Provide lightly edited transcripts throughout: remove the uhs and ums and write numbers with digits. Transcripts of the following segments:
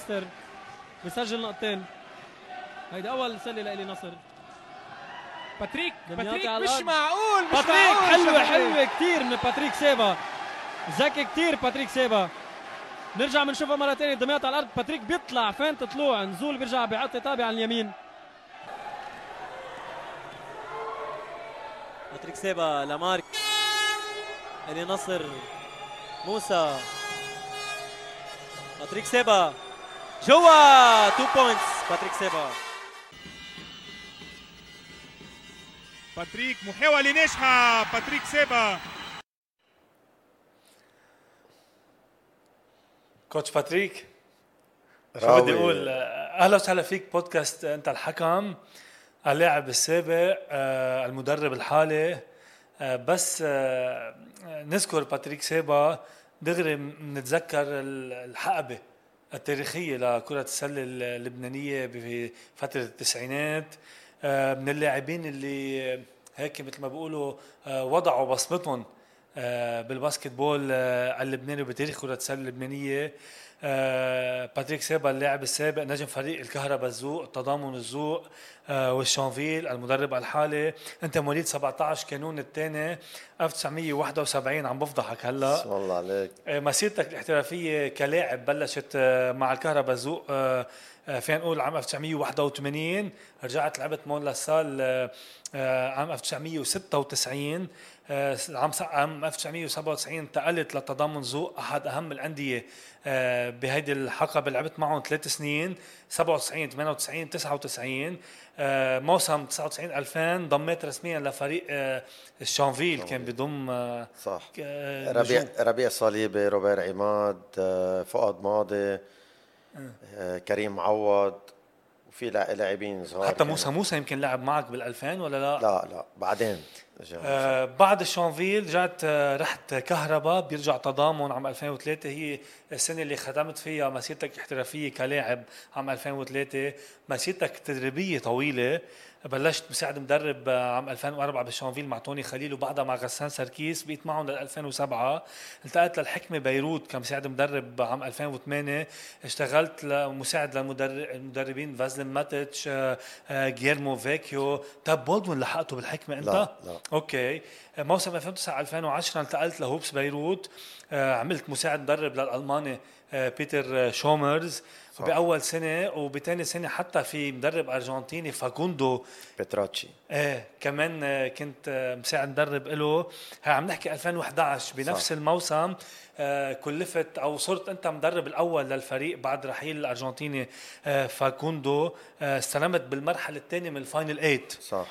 نصر بيسجل نقطتين. هيدا أول سلة لإلي نصر. باتريك مش معقول باتريك حلوة كتير من باتريك سيبا، ذكي كتير باتريك سيبا. نرجع منشوفها مرة تانية. دمياط على الأرض، باتريك بيطلع فين طلوع نزول، بيرجع بيعطي تابع على اليمين. باتريك سيبا لمارك إلي نصر موسى. باتريك سيبا جوا 2 بوينتس. باتريك سيبا. باتريك محاولة ناجحة. باتريك سيبا. كوتش باتريك، شو بدي اقول؟ اهلا وسهلا فيك بودكاست انت الحكم، اللاعب السابق، المدرب الحالي. بس نذكر باتريك سيبا دغري نتذكر الحقبة التاريخية لكرة السلة اللبنانية في فترة التسعينات. من اللاعبين اللي هيك مثل ما بيقولوا وضعوا بصمتهم بالباسكتبول اللبناني وبتاريخ كرة السلة اللبنانية. باتريك سيبا اللاعب السابق، نجم فريق الكهرباء الزوق، التضامن الزوق، والشانفيل المدرب الحالي. انت مواليد 17 كانون الثاني 1971. عم بفضحك هلا والله عليك. مسيرتك الاحترافية كلاعب بلشت مع الكهرباء الزوق فين نقول عام 1981. رجعت لعبت مون لاسال عام 1996. عام 1997 انتقلت للتضامن زوق، احد اهم الانديه بهيدي الحقبه. لعبت معهم 3 سنين 97 98 99. موسم 99 2000 ضميت رسميا لفريق الشانفيل. كان بضم صح ربيع صليبي، روبير عماد، فؤاد ماضي، كريم معوض، وفي لاعبين صغار. حتى موسى يمكن لعب معك بال2000 ولا لا؟ لا بعدين بعد الشانفيل رجعت رحت كهرباء، بيرجع تضامن عام 2003. هي السنة اللي ختمت فيها مسيرتك احترافية كلاعب عام 2003. مسيرتك تدريبية طويلة، بلشت مساعد مدرب عام 2004 بالشانفيل مع توني خليل، وبعدها مع غسان سركيس بقيت معهم لل 2007. انتقلت للحكمة بيروت كمساعد مدرب عام 2008. اشتغلت مساعد للمدربين فازلين ماتيتش، جيرمو فيكيو. طب بولدوين لحقته بالحكمة انت؟ لا. اوكي. موسم 2009 2010 انتقلت لهوبس بيروت، عملت مساعد مدرب للألماني بيتر شومرز بأول سنة، وبتاني سنة حتى في مدرب أرجنتيني فاكوندو بيتراتشي. كمان كنت مساعد مدرب له. عم نحكي 2011 بنفس الموسم. كلفت أو صرت أنت مدرب الأول للفريق بعد رحيل الأرجنتيني فاكوندو. استلمت بالمرحلة الثانية من الفاينل 8. صح.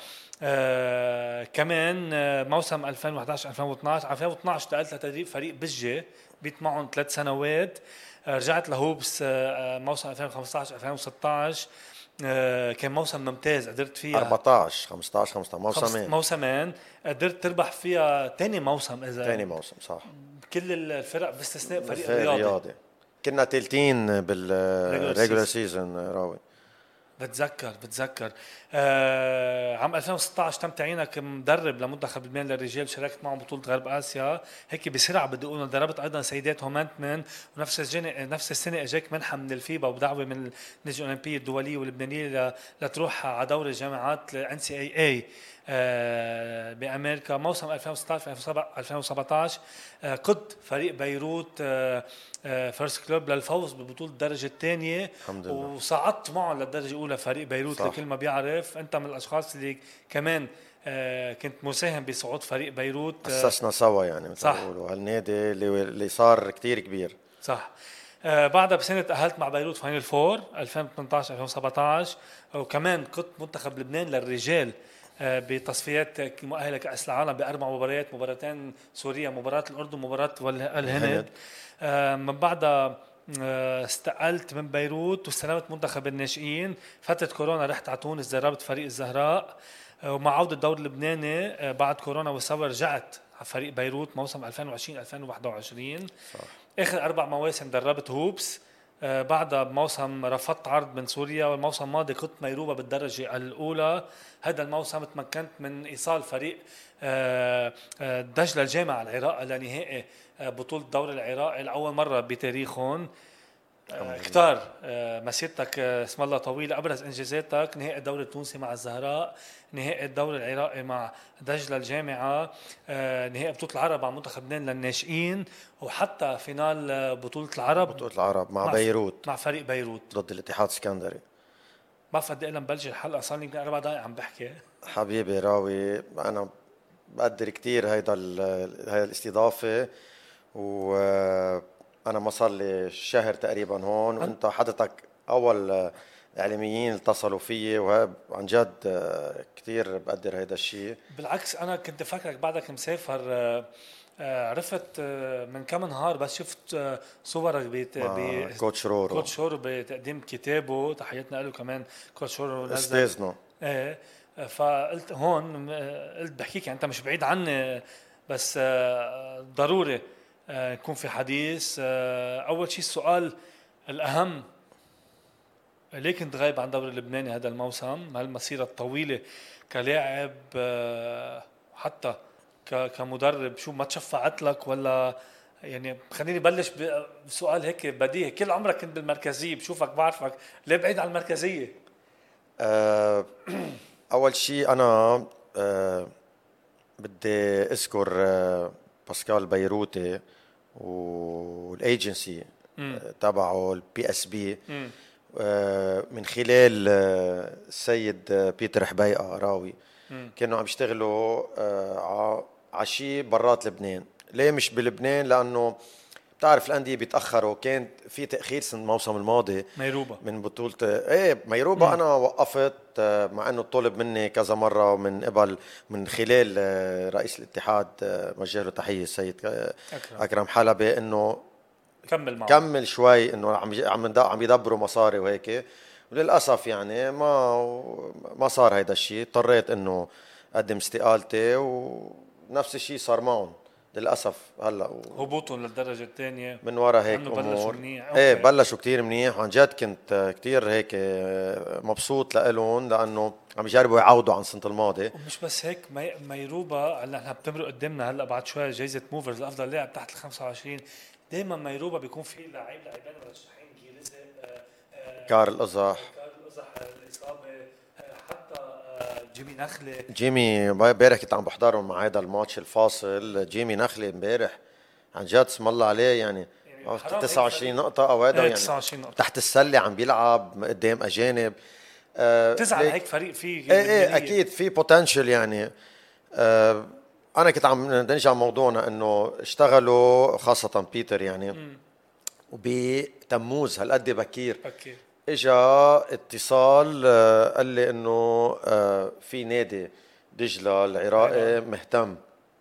كمان موسم 2011 2012 انتقلت لتدريب فريق بجة، بيت معهم 3 سنوات. رجعت لهوبس موسم 2015 2016. كان موسم ممتاز، قدرت فيها 14 15 موسمين قدرت تربح فيها. تاني موسم صح. كل الفرق باستثناء فريق رياضي كنا تلتين بالريجولار سيزون. راوي بتذكر عام 2016 تم تعيينك مدرب لمنتخب لبنان للرجال، شاركت معهم بطولة غرب آسيا. هيك بسرعة بدي أقول دربت أيضا سيدات هومانتمن، ونفس السنة أجاك منحة من الفيبا وبدعوة من اللجنة الأولمبية الدولية واللبنانية لتروح على دوري الجامعات NCAA بأمريكا. موسم 2016-2017 قد فريق بيروت فيرست كلوب للفوز ببطولة الدرجة الثانية، وصعدت معه للدرجة الأولى فريق بيروت. لكل ما بيعرف أنت من الأشخاص اللي كمان كنت مساهم بصعود فريق بيروت. أسسنا سوا يعني مثل ما بيقولوا هالنادي اللي صار كتير كبير. صح. بعدها بسنة تأهلت مع بيروت فاينل 4 2018-2017، وكمان كنت منتخب لبنان للرجال بتصفيات مؤهلة كأس العالم ب4 مباريات، مباراتين سوريا، مباراة الأردن، مباراة الهند. من بعدها استقلت من بيروت واستلمت منتخب الناشئين. فترة كورونا رحت على تونس، دربت فريق الزهراء، ومع عودة الدور اللبناني بعد كورونا والصبر رجعت على فريق بيروت موسم 2020-2021. آخر 4 مواسم دربت هوبس. بعدها بموسم رفضت عرض من سوريا، والموسم الماضي كنت ميروبة بالدرجة الأولى. هذا الموسم تمكنت من إيصال فريق دجلة الجامعة العراق لنهائي بطولة الدوري العراقي لأول مرة بتاريخهم. كتار مسيرتك اسم الله طويلة. أبرز إنجازاتك نهائي الدوري التونسي مع الزهراء، نهائي الدوري العراقي مع دجلة الجامعة، نهائي بطولة العرب مع منتخب لبنان للناشئين، وحتى فينال بطولة العرب مع بيروت، مع فريق بيروت ضد الاتحاد السكندري. ما فدي إلا نبلش الحلقة، صار لي يمكن 4 دقايق عم بحكي. حبيبي راوي، أنا بقدر كتير هاي الاستضافة، وأنا ما صار لي شهر تقريبا هون، وأنت حضرتك أول إعلاميين اتصلوا فيي، وعن جد كتير بقدر هيدا الشيء. بالعكس أنا كنت فاكرك بعدك مسافر، عرفت من كم نهار بس شفت صورك كوتش رورو بتقديم كتابه، تحياتنا له كمان كوتش رورو استاذنا. ايه، فقلت هون قلت بحكيك يعني انت مش بعيد عني، بس ضروري يكون في حديث. اول شيء السؤال الاهم، ليه كنت غايب عن الدوري اللبناني هذا الموسم هالمسيرة الطويلة كلاعب حتى كمدرب؟ شو ما تشفعت لك ولا يعني؟ خليني بلش بسؤال هيك بديهي، كل عمرك كنت بالمركزية، بشوفك بعرفك، ليه بعيد عن المركزية؟ أول شيء أنا بدي أذكر باسكال بيروتي والإيجنسي تبعه البي اس بي، من خلال السيد بيتر حبيقة راوي، كانوا عم يشتغلوا عشي برات لبنان. ليه مش بلبنان؟ لأنه بتعرف الأندية بيتأخروا، كان في تأخير سنة الموسم الماضي ميروبا من بطولة ميروبا. أنا وقفت مع أنه طلب مني كذا مرة من خلال رئيس الاتحاد، موجه له تحية السيد أكرم حلبي، أنه كمل شوي، أنه عم يدبروا مصاري وهيك. وللأسف يعني ما صار هيدا الشيء، اضطريت أنه أقدم استقالتي، ونفس الشيء صار معهم للأسف. هلا هبوطهم للدرجة الثانية من وراء هيك أمور بلشوا كتير منيح، وعن جد كنت كتير هيك مبسوط لهم، لأنه عم يجربوا يعودوا عن سنة الماضي. ومش بس هيك، ميروبا هلا نحن بتمرق قدامنا هلا بعد شوي جايزة موفرز أفضل لاعب تحت ال25. دايما ميروبا بيكون في لاعبين مرشحين، جيريزي، كارل قزح، الإصابة، حتى جيمي امبارح كنت عم بحضرهم مع هذا الماتش الفاصل. جيمي نخلي امبارح عن جد اسم الله عليه، يعني 29 نقطة أو هذا، يعني 29 نقطة تحت السلة عم بيلعب قدام أجانب. تزعل هيك فريق فيه ايه أكيد في بوتنشل يعني. أنا كنت عم نرجع موضوعنا إنه اشتغلوا خاصة بيتر يعني وبتموز هالقد بكير. اجا اتصال قال لي انه في نادي دجلة العراقي مهتم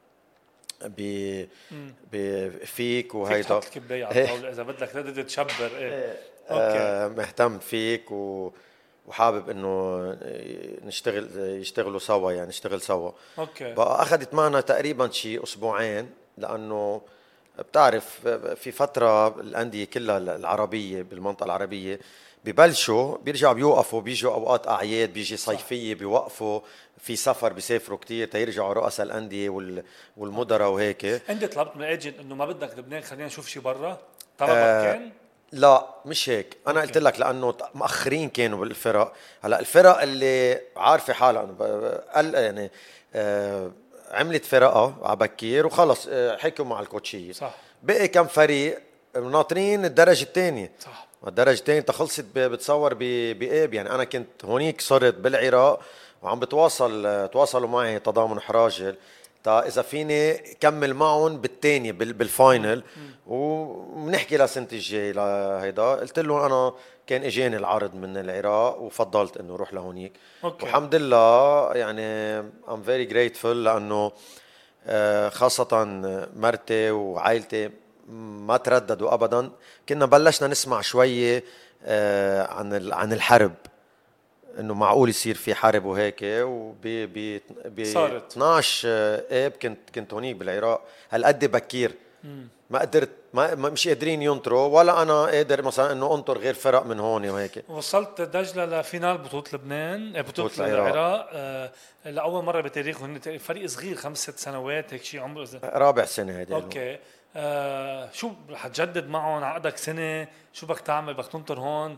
بفيك وهيدا، فيك الكباية على الطاولة اذا بدك تقدر تشبر. مهتم فيك وحابب انه يشتغلوا سوا، يعني نشتغل سوا. بقى اخذت معنا تقريبا شي اسبوعين، لانه بتعرف في فترة الأندية كلها العربية بالمنطقة العربية بيرجعوا بيوقفوا، بيجوا أوقات أعياد، بيجي صيفية بيوقفوا، في سفر بيسافروا كتير تيرجعوا رؤساء الأندية والمدراء وهيك. أنت طلبت من الايجنت إنه ما بدك لبنان، خلينا نشوف شي برا؟ طلبك كان؟ لا مش هيك. أنا قلت لك لأنه مأخرين كانوا بالفرق. هلا الفرق اللي عارفة حالها يعني عملت فرقة عبكير وخلص حكوا مع الكوتشية، بقي كم فريق ناطرين الدرجة الثانية. الدرجة الثانية خلصت بتصور بقيب. يعني أنا كنت هونيك صرت بالعراق وعم تواصلوا معي تضامن حراجل إذا فيني كمل معهم بالثانية بالفاينل وبنحكي لسنة الجاي لهيدا. قلت له أنا كان اجاني العرض من العراق وفضلت انه روح لهونيك. والحمد لله يعني I'm very grateful، لانه خاصة مرتي وعائلتي ما ترددوا ابدا. كنا بلشنا نسمع شوية عن الحرب، انه معقول يصير في حرب وهيك. وب 12 اب كنت هونيك بالعراق هالقد بكير. ما قدرت، مش قادرين ينطروا، ولا انا قادر مثلا انه انطر غير فرق من هون وهيك. وصلت دجلة لفينال بطولة لبنان، بطولة العراق لأول مرة بتاريخه. فريق صغير 5-6 سنوات هيك شيء عمره رابع سنة هيدي. اوكي شو رح تجدد معهم عقدك سنة؟ شو بدك تعمل؟ بدك تنطر هون؟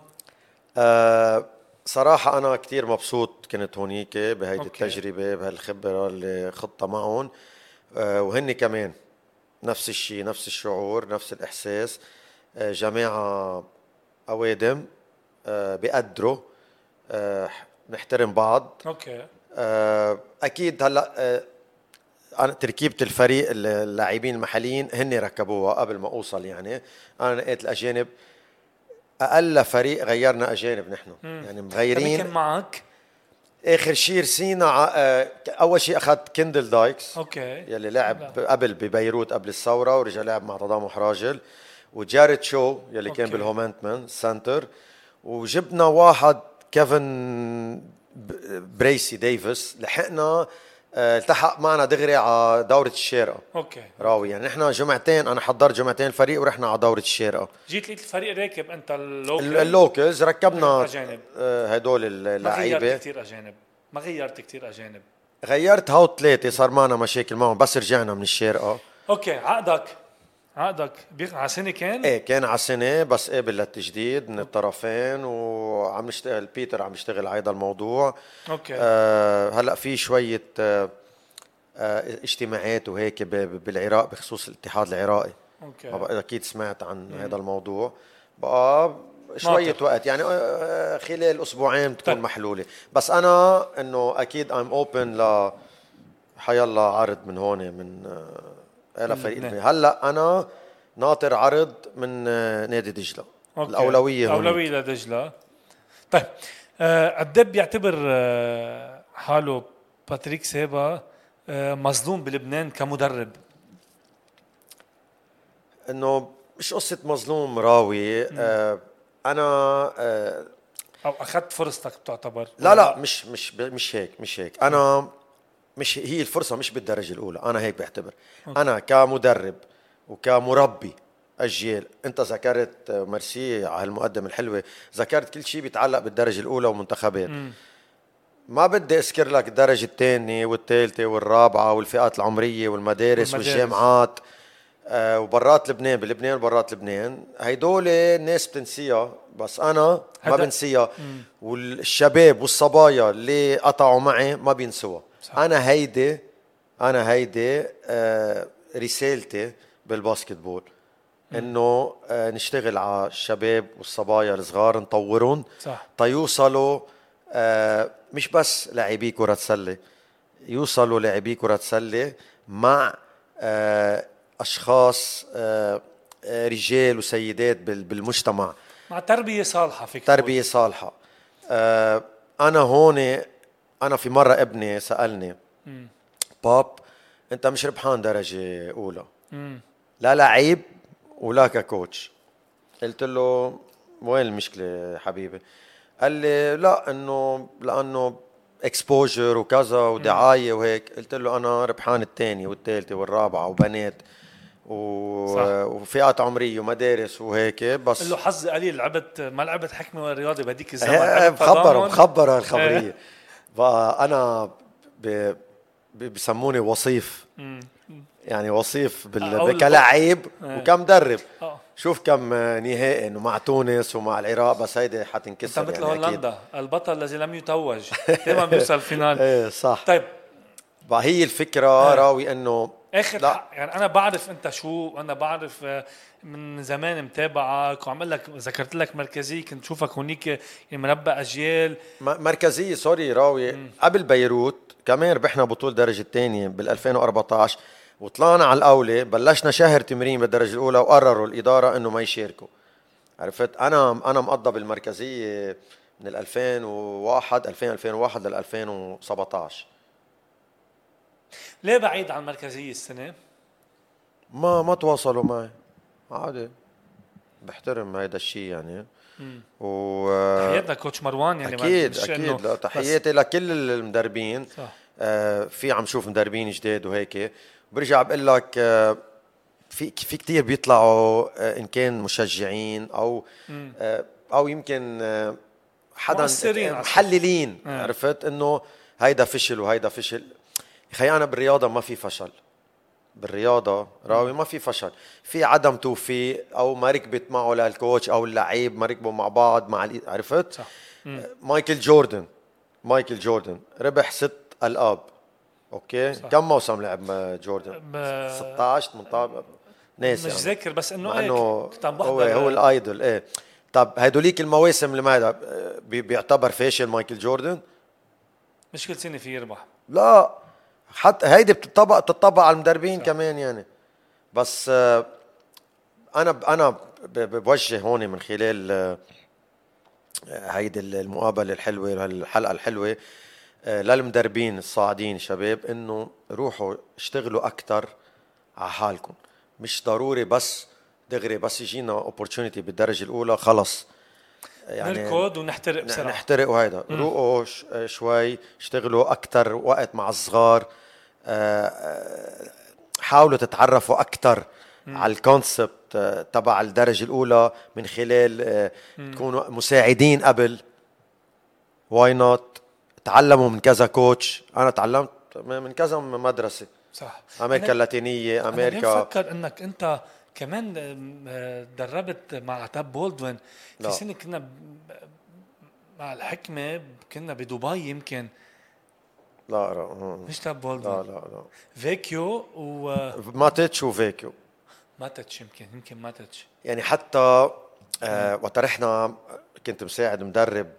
صراحة أنا كتير مبسوط كنت هونيك بهيدي أوكي. التجربة بهالخبرة اللي خضتها معهم. وهني كمان نفس الشيء، نفس الشعور، نفس الإحساس. جماعة أوادم، بيقدروا، نحترم بعض. اوكي. أكيد هلأ أنا تركيبة الفريق اللاعبين المحليين هن ركبوها قبل ما أوصل. يعني أنا نقيت الأجانب، أقل فريق غيرنا أجانب نحن. يعني مغيرين. كان معك؟ آخر شيء رسينا أول شيء أخذت كندل دايكس. اوكي. يلي لعب قبل ببيروت قبل الثورة ورجع لعب مع تضامح راجل. وجاريت شو يلي كان بالهومنتمان سنتر. وجبنا واحد كيفن بريسي ديفيس، لحقنا التحق معنا دغري على دورة الشارقة. اوكي. راوي يعني نحن جمعتين، انا حضرت جمعتين الفريق ورحنا على دورة الشارقة. جيت لقيت الفريق راكب، انت اللوكلز ركبنا أجانب. هدول اللعيبة. ما غيرت كتير اجانب. غيرت هاو 3 صار معنا مشاكل معهم بس رجعنا من الشارقة. اوكي. عقدك على سنة كان؟ ايه كان على سنة بس قابل للتجديد من الطرفين، وعم نشتغل بيتر عم يشتغل على هذا الموضوع. اوكي. هلا في شوية اجتماعات وهيك بالعراق بخصوص الاتحاد العراقي. اوكي. اكيد سمعت عن هذا الموضوع. بقى شوية وقت يعني خلال أسبوعين تكون محلولة. بس أنا إنه أكيد I'm open حيالله عرض من هون من فريق. هلا أنا ناطر عرض من نادي دجلة. أوكي. الأولوية أولوية لدجلة. طيب الدب يعتبر حاله باتريك سيبا مظلوم بلبنان كمدرب؟ إنه مش قصة مظلوم راوي. أنا أو أخذت فرصتك بتعتبر؟ لا مش هيك. أنا مش هي الفرصة مش بالدرجة الأولى. أنا هيك بعتبر. أنا كمدرب وكمربي أجيال، أنت ذكرت مرسي على هالمقدمة الحلوة، ذكرت كل شيء بيتعلق بالدرجة الأولى ومنتخبات. ما بدي أذكر لك الدرجة الثانية والثالثة والرابعة والفئات العمرية والمدارس والجامعات وبرات لبنان، بلبنان وبرات لبنان. هيدول الناس بتنسيها بس أنا ما بنسيها. والشباب والصبايا اللي قطعوا معي ما بينسوها. أنا هيدي رسالتي بالباسكتبول، إنه نشتغل على الشباب والصبايا الصغار نطورهم تيوصلوا مش بس لاعبي كرة سلة، يوصلوا لاعبي كرة سلة مع أشخاص رجال وسيدات بالمجتمع، مع تربية صالحة. فيك تربية صالحة. أنا هون أنا في مرة ابني سألني باب أنت مش ربحان درجة أولى لا لعيب ولا ككوتش. قلت له وين المشكلة حبيبي؟ قال لي لا لأنه اكسبوجر وكذا ودعاية وهيك. قلت له أنا ربحان الثاني والثالثة والرابعة وبنات وفئات عمرية ومدارس وهيك. بس قل له حظ قليل، ما لعبت حكمة والرياضة بهديك الزمن. بخبر الخبرية. فأنا بسموني وصيف، يعني وصيف كلاعب وكمدرب. شوف كم نهائي انه مع تونس ومع العراق، بس هيدي حتنكسر. مثل هولندا البطل الذي لم يتوج دائما بيوصل الفينال. ايه صح. طيب هي الفكرة راوي انه اخر يعني انا بعرف انت شو، انا بعرف من زمان متابعك وعمل لك ذكرت لك مركزية، كنت شوفك هونيك يعني منبأ اجيال مركزية. سوري راوي قبل بيروت كمان ربحنا بطولة درجة الثانية بال2014 وطلعنا على الأولى. بلشنا شهر تمرين بالدرجة الأولى وقرروا الإدارة إنه ما يشاركوا. عرفت أنا مقضى بالمركزية من 2001 لل 2017. ليه بعيد عن المركزية السنة؟ ما تواصلوا معي عادي، بحترم هيدا الشيء يعني. تحياتنا كوتش مروان يعني. أكيد لا تحياتي لكل المدربين. في عم شوف مدربين جداد وهيك. برجع بقول لك في كتير بيطلعوا إن كان مشجعين أو يمكن حدا محللين. عرفت إنه هيدا فشل وهيدا فشل. خي أنا بالرياضة ما في فشل، بالرياضة راوي ما في فشل، في عدم توفيق أو ما ركبت معه للكوتش أو اللعيب ما ركبوا مع بعض عرفت؟ صح. مايكل جوردن ربح 6 ألقاب. أوكي صح. كم موسم لعب جوردن؟ 16 18 ناسي مش ذاكر، بس إنه كنت عم بحضر هو الأيدول. إيه طب هيدوليك المواسم اللي ما بيعتبر فاشل مايكل جوردن؟ مش كل سنة في يربح، لا حتى هيدي بتطبق على المدربين كمان يعني. بس انا بوجه هون من خلال هيدي المقابله الحلوه والحلقه الحلوه للمدربين الصاعدين شباب، انه روحوا اشتغلوا اكثر على حالكم. مش ضروري بس دغري بس يجينا اوبورتونيتي بالدرجه الاولى خلص يعني نركض ونحترق بسرعه، نحترق. وهيدا روقوا شوي، اشتغلوا اكثر وقت مع الصغار، حاولوا تتعرفوا اكثر على الكونسبت تبع الدرجه الاولى من خلال تكونوا مساعدين قبل. واي نوت تعلموا من كذا كوتش. انا تعلمت من كذا مدرسه، صح، امريكا اللاتينيه، امريكا. انا بفكر انك انت كمان دربت مع تاب بولدوين في سنه، كنا مع الحكمه كنا بدبي يمكن. لا مش تاب بولدوين، لا فيكيو ماتيتش وفيكيو ماتيتش يمكن ماتيتش يعني. حتى وقت رحنا كنت مساعد مدرب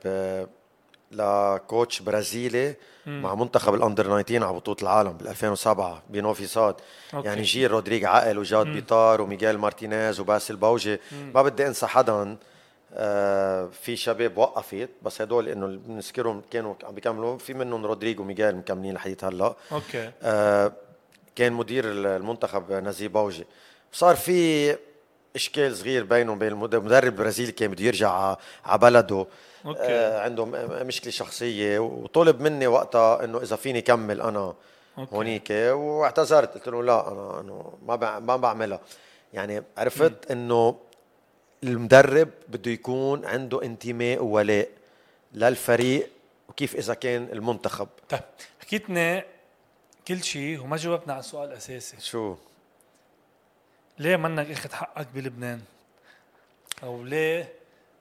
لكوتش برازيلي مع منتخب الاندر 19 على بطولة العالم بال 2007 بنوفي ساد. يعني جيل رودريغ عقل وجاد بيطار وميغيل مارتينيز وباسل باوجي. ما بدي انسى حدا. في شباب وقفت بس هدول انه بنذكرهم كانوا عم بيكملوا، في منهم رودريغ وميغيل مكملين لحديت هلا. اوكي. كان مدير المنتخب نزيه باوجي. صار في اشكال صغير بينه وبين المدرب البرازيلي، كان بده يرجع على بلده. عنده مشكله شخصيه، وطلب مني وقتها انه اذا فيني كمل انا هونيك، واعتذرت. قلت له لا انا ما بعملها. يعني عرفت انه المدرب بده يكون عنده انتماء وولاء للفريق، وكيف اذا كان المنتخب. طيب حكيتنا كل شيء وما جاوبنا على السؤال الاساسي. شو؟ ليه منك اخذ حقك بلبنان؟ او ليه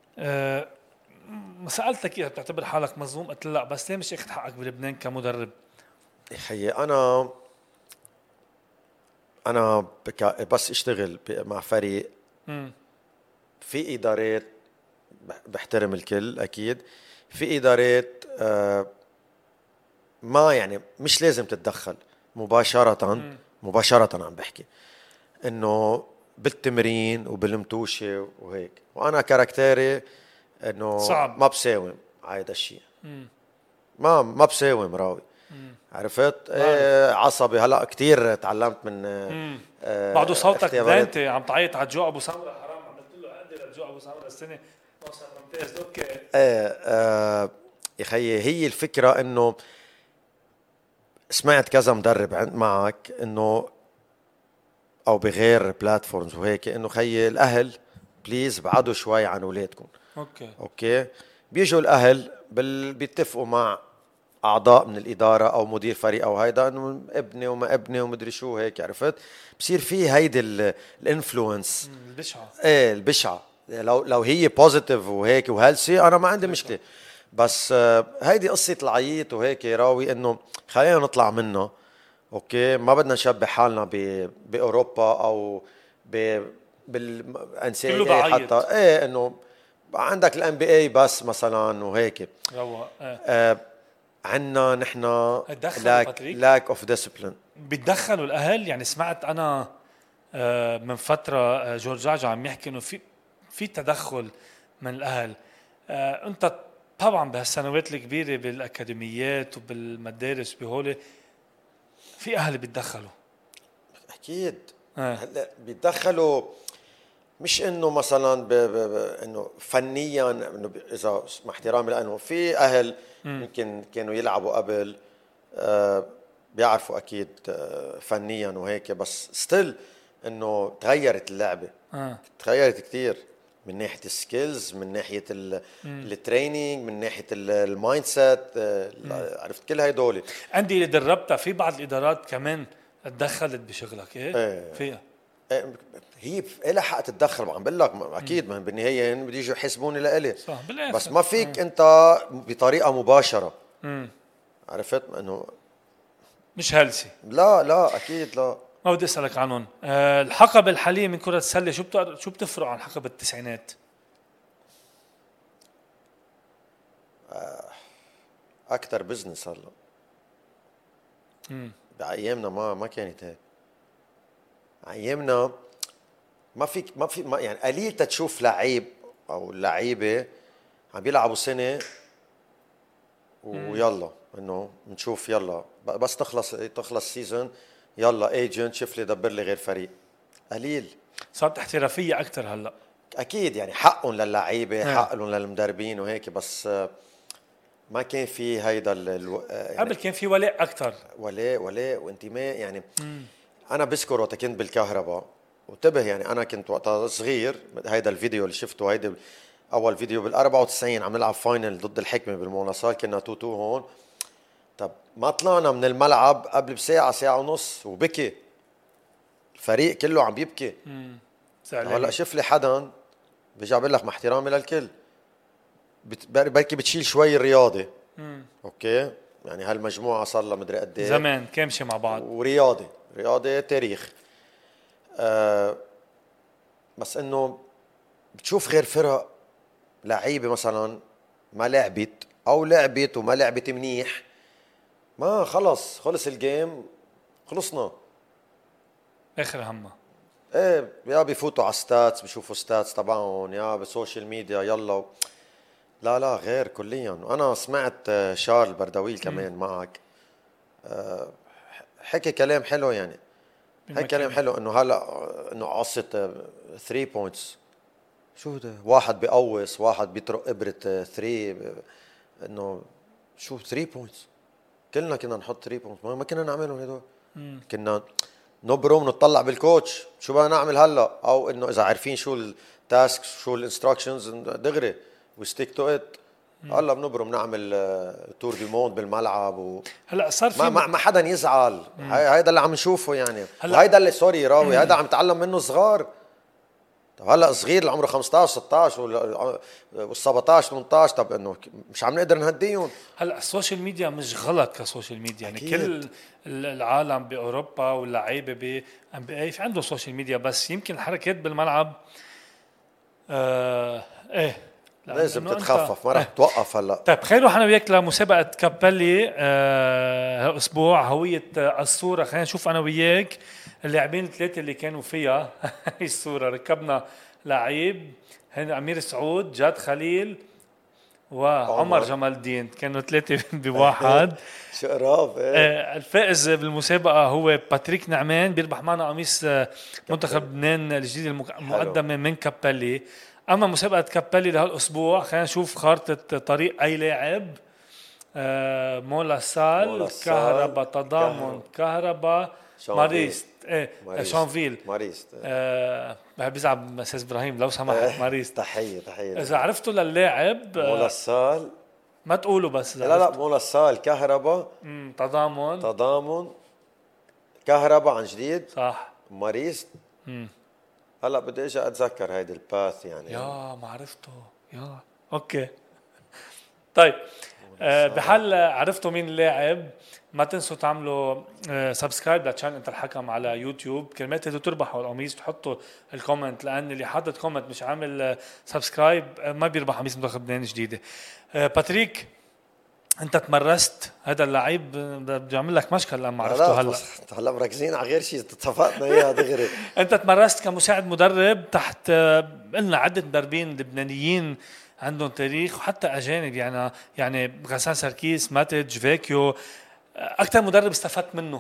ما سألتك إذا بتعتبر حالك مظلوم، قلت لا، بس ليه مش اخذ حقك بلبنان كمدرب؟ يا خيي انا بس اشتغل مع فريق. في ادارات بحترم الكل اكيد، في ادارات ما يعني مش لازم تتدخل مباشرة عم بحكي انه بالتمرين وبالمتوشة وهيك. وانا كاركتيري انه صعب، ما بساوم هيدا الشيء. ما بساوم راوي. عرفت؟ عصبي. هلا كتير تعلمت من بعده صوتك انت عم تعيط على جو ابو سمره. حرام، عملت له عقد لجو ابو سمره السنه، موسم ممتاز. اوكي. يا خيي هي الفكره انه سمعت كذا مدرب معك انه او بغير بلاتفورمز وهيك، انه خيي الاهل بليز بعدوا شوي عن اولادكم. اوكي. بيجوا الاهل بيتفقوا مع اعضاء من الاداره او مدير فريق او هيدا انه ابني وما ابني ومدري شو هيك. عرفت؟ بصير في هيدي الانفلونس البشعه. البشعه. لو هي بوزيتيف وهيك وهيلثي انا ما عندي مشكله، بس هيدي قصه العيط وهيك راوي انه خلينا نطلع منها. اوكي. ما بدنا نشبه حالنا باوروبا او بالانسيه حتى انه عندك الان بي اي بس مثلا وهيك. عنا نحن لاك اوف ديسيبلين. بيتدخلوا الاهل. يعني سمعت انا من فتره جورج جاجا عم يحكي انه في تدخل من الاهل. انت طبعا بهالسنوات الكبيره بالاكاديميات وبالمدارس بهول في اهل بيتدخلوا اكيد. هلا بيتدخلوا مش انه مثلا انه فنيا، انه اذا مع احترامي لانه في اهل يمكن كانوا يلعبوا قبل بيعرفوا اكيد فنيا وهيك، بس ستيل انه تغيرت اللعبه. تغيرت كتير من ناحيه السكيلز، من ناحيه التريننج، من ناحيه المايند سيت. عرفت كل هدول. عندي اللي دربتها في بعض الادارات كمان تدخلت بشغلك فيها هي لها حق تتدخل. عم بقول لك اكيد ما بالنهايه بده يجوا يحسبوني لإلي صح بالآخر. بس ما فيك انت بطريقه مباشره. عرفت انه مش هلسي. لا اكيد لا. ما بدي اسالك عنهم. الحقبه الحاليه من كره السله شو بتفرق عن حقبه التسعينات؟ اكثر بزنس هلا. بايامنا ما كانت هيك. ايامنا ما في يعني قليل تشوف لعيب او لعيبه عم بيلعبوا سنه ويلا انه نشوف يلا بس تخلص سيزون يلا ايجنت شوف لي دبر لي غير فريق. قليل. صارت احترافيه اكثر هلا. اكيد يعني حقهم للعيبه حقهم للمدربين وهيك بس ما كان في هيدا يعني قبل كان في ولاء اكثر. ولاء وانتماء يعني. انا بذكر وقت كنت بالكهرباء وانتبه يعني انا كنت وقتها صغير. هيدا الفيديو اللي شفته هيدا اول فيديو بال94 عم نلعب فاينل ضد الحكمه بالموناصال كنا 2-2 هون. طب ما طلعنا من الملعب قبل ساعة ونص وبكي الفريق كله عم بيبكي. هلا شوف لي حدا بيجي بقول لك مع احترامي للكل بركي بتشيل شوي الرياضه. اوكي يعني هالمجموعه صار لها مدري قد ايه زمان كامشه مع بعض ورياضه تاريخ. بس انه بتشوف غير فرق لعيبه مثلا ما لعبت او لعبت وما لعبت منيح ما خلص الجيم خلصنا اخر همه. ايه يا بيفوتوا على ستاتس بيشوفوا ستاتس تبعهم يا بالسوشيال ميديا يلا لا غير كليا. وانا سمعت شارل بردويل كمان معك حكي كلام حلو يعني حكي كلام حلو انه هلا انه قصه 3 بوينتس شو ده واحد بيقوص واحد بيطرق ابره 3 انه شو 3 بوينتس كلنا كنا نحط 3 بوينتس ما كنا نعملهم هدول. كنا نبرم نطلع بالكوتش شو بدنا نعمل هلا او انه اذا عارفين شو التاسك شو الانستراكشنز دغري وستيك تو ات. هلا بنبرم نعمل تور دي موند بالملعب هلا صار في ما حدا يزعل. هيدا اللي عم نشوفه يعني هيدا اللي سوري راوي هيدا عم يتعلم منه صغار. طب هلا صغير اللي عمره 15 16 وال17 18 طب انه مش عم نقدر نهديهم. هلا السوشيال ميديا مش غلط كسوشيال ميديا يعني كل العالم باوروبا واللعيبه في عنده سوشيال ميديا بس يمكن الحركات بالملعب لازم تتخفف ما رح توقف هلا. طيب خلينا نروح انا وياك لمسابقه كابيلي هالاسبوع هويه الصوره. خلينا نشوف انا وياك اللاعبين الثلاثه اللي كانوا فيها. هي الصوره ركبنا لعيب هن امير سعود جاد خليل وعمر جمال الدين كانوا ثلاثه بواحد. شو قراب. الفائز بالمسابقه هو باتريك نعمان بيربح معنا قميص منتخب لبنان الجديد المقدمه من كابيلي. اما مسابقه كابيلي لهالاسبوع خلينا نشوف خارطه طريق اي لاعب. مولا سال كهربا تضامن كهربا ماريست شانفيل ماريست. بحب يزعل استاذ ابراهيم لو سمحت ماريست. تحيه اذا عرفتوا للاعب مولا سال ما تقولوا بس لا مولا سال كهربا تضامن كهربا عن جديد صح ماريست. هلا بدي اجي اتذكر هيدي الباث يعني يا ما عرفته يا اوكي. طيب بحال عرفتوا مين اللاعب ما تنسوا تعملوا سبسكرايب للشانل انت الحكم على يوتيوب كرمال تقدروا تربحوا القميص تحطوا الكومنت لان اللي حاطط كومنت مش عامل سبسكرايب ما بيربح قميص منتخب لبنان جديده. باتريك انت تمرست هذا اللعيب بدي اعمل لك مشكل لما عرفته هلا مركزين على غير شيء اتفقنا اياها دغري. انت تمرست كمساعد مدرب تحت قلنا عده مدربين لبنانيين عندهم تاريخ وحتى اجانب يعني غسان سركيس ماتج فيكيو. اكثر مدرب استفدت منه؟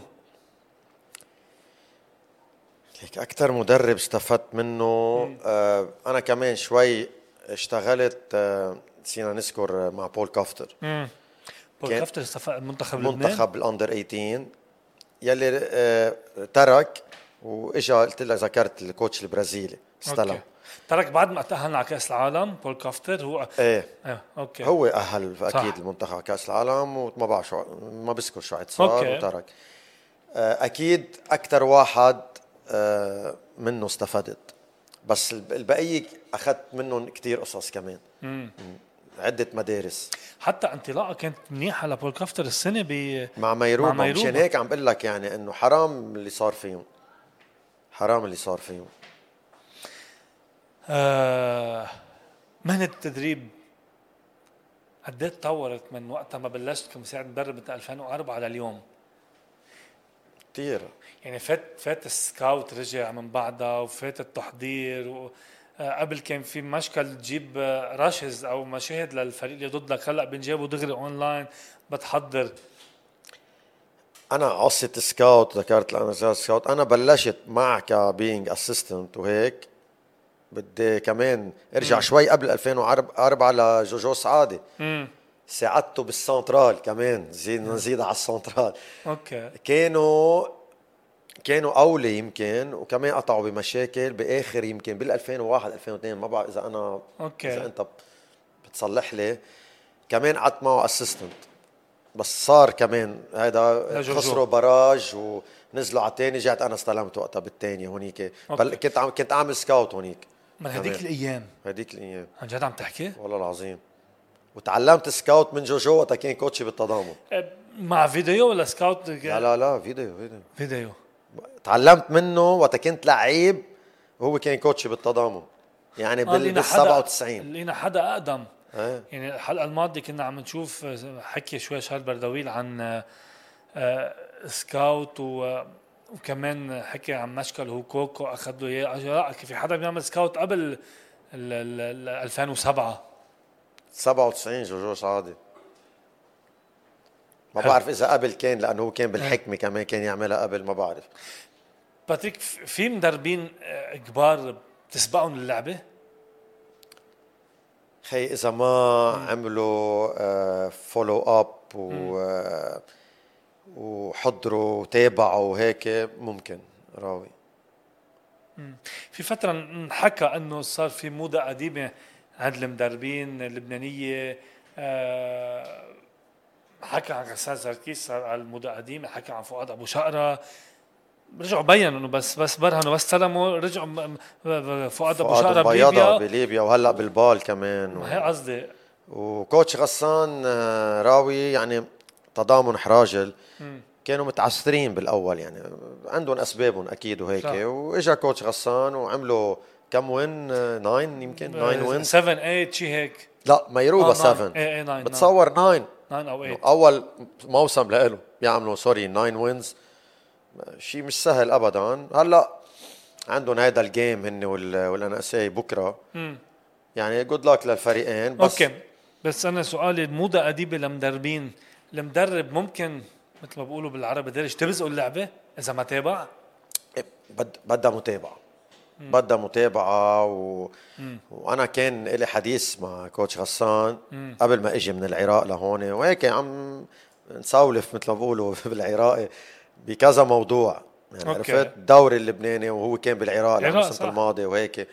ليك اكثر مدرب استفدت منه انا كمان شوي اشتغلت نسينا نذكر مع بول كافتر. بول كافتر استفاد منتخب الاندر 18 يلي ترك واجا قلت لك ذكرت الكوتش البرازيلي استلم ترك بعد ما تأهلنا على كأس العالم. بول كافتر هو اوكي هو أهل اكيد المنتخب على كأس العالم وما بعرف شو ما بذكر شو عاد صار وترك. اكيد اكثر واحد منه استفدت، بس البقيه اخذت منهم كتير قصص كمان. عده مدارس. حتى انطلاقه كانت منيحه لبول كافتر السنه مع ميروبا. مشان هيك عم بقول لك يعني انه حرام اللي صار فيهم، حرام اللي صار فيهم. مهنة التدريب قد ايه تطورت من وقتها ما بلشت كمساعد مدرب من 2004 لليوم؟ كتير. يعني فات السكاوت رجع من بعدها، وفات التحضير، قبل كان في مشكل تجيب راشز او مشاهد للفريق اللي ضدك، هلا بنجيبه دغري اونلاين بتحضر. انا قصة سكاوت ذكرت انا سكاوت، انا بلشت معك بينج اسيستنت وهيك. بدي كمان ارجع شوي قبل 2004 لجوجو سعادة. ساعدته بالسنترال كمان، نزيد على السنترال. اوكي. كانوا اولي يمكن، وكمان قطعوا بمشاكل باخر يمكن بال 2001 2002، ما بعرف اذا انا اوكي اذا انت بتصلح لي. كمان قعدت معه اسيستنت، بس صار كمان هيدا خسروا براج ونزلوا على الثاني. رجعت انا استلمت وقتها بالثاني هونيك. كنت عامل سكاوت هونيك. من هديك الايام عن جد عم تحكي؟ والله العظيم. وتعلمت سكاوت من جوجو وقتها كان كوتشي بالتضامن. مع فيديو ولا سكاوت؟ لا فيديو. تعلمت منه وقتها كنت لعيب وهو كان كوتشي بالتضامن، يعني بال 97. لقينا حدا اقدم. يعني الحلقه الماضيه كنا عم نشوف حكي شوي شارل بردويل عن سكاوت، وكمان حكي عن مشكل هو كوكو اخذ له اياه. في حدا بيعمل سكاوت قبل 2007 97 جوجو سعادة. ما بعرف اذا قبل كان، لانه هو كان بالحكمه كمان كان يعملها قبل، ما بعرف. باتريك، في مدربين كبار بتسبقهم اللعبه؟ خي اذا ما عملوا فولو اب وحضروا وتابعوا وهيك ممكن راوي. في فتره انحكى انه صار في موضه قديمه عند المدربين اللبنانيه. حكى عن غسان زركيس صار على الموضه قديمه، حكى عن فؤاد ابو شقره، رجعوا بينوا انه بس برهنوا بس سلموا رجعوا. فؤاد ابو شقره بليبيا وهلا بالبال كمان. ما هي قصدي. وكوتش غسان راوي يعني تضامن حراجل. كانوا متعثرين بالاول، يعني عندهم اسبابهم اكيد وهيك. واجا كوتش غسان وعملوا كم وين؟ 9 يمكن 9 وين 7 8 شيء هيك. لا ميروبا 7 بتصور 9 او 8 اول موسم لإله يعملوا 9 وينز. شيء مش سهل ابدا. هلا عندهم هيدا الجيم هن والانساي بكره. يعني جود لاك للفريقين. بس اوكي، بس انا سؤالي الموضه قديمه لمدربين. المدرب ممكن مثل ما بيقولوا بالعربي دارج تبزقوا اللعبه اذا ما تابع. بدها متابعه. بدها متابعه وانا كان لي حديث مع كوتش غسان قبل ما اجي من العراق لهون، وهيك عم نسولف مثل ما بيقولوا بالعراقي بكذا موضوع. يعني عرفت الدوري اللبناني وهو كان بالعراق السنه الماضيه وهيك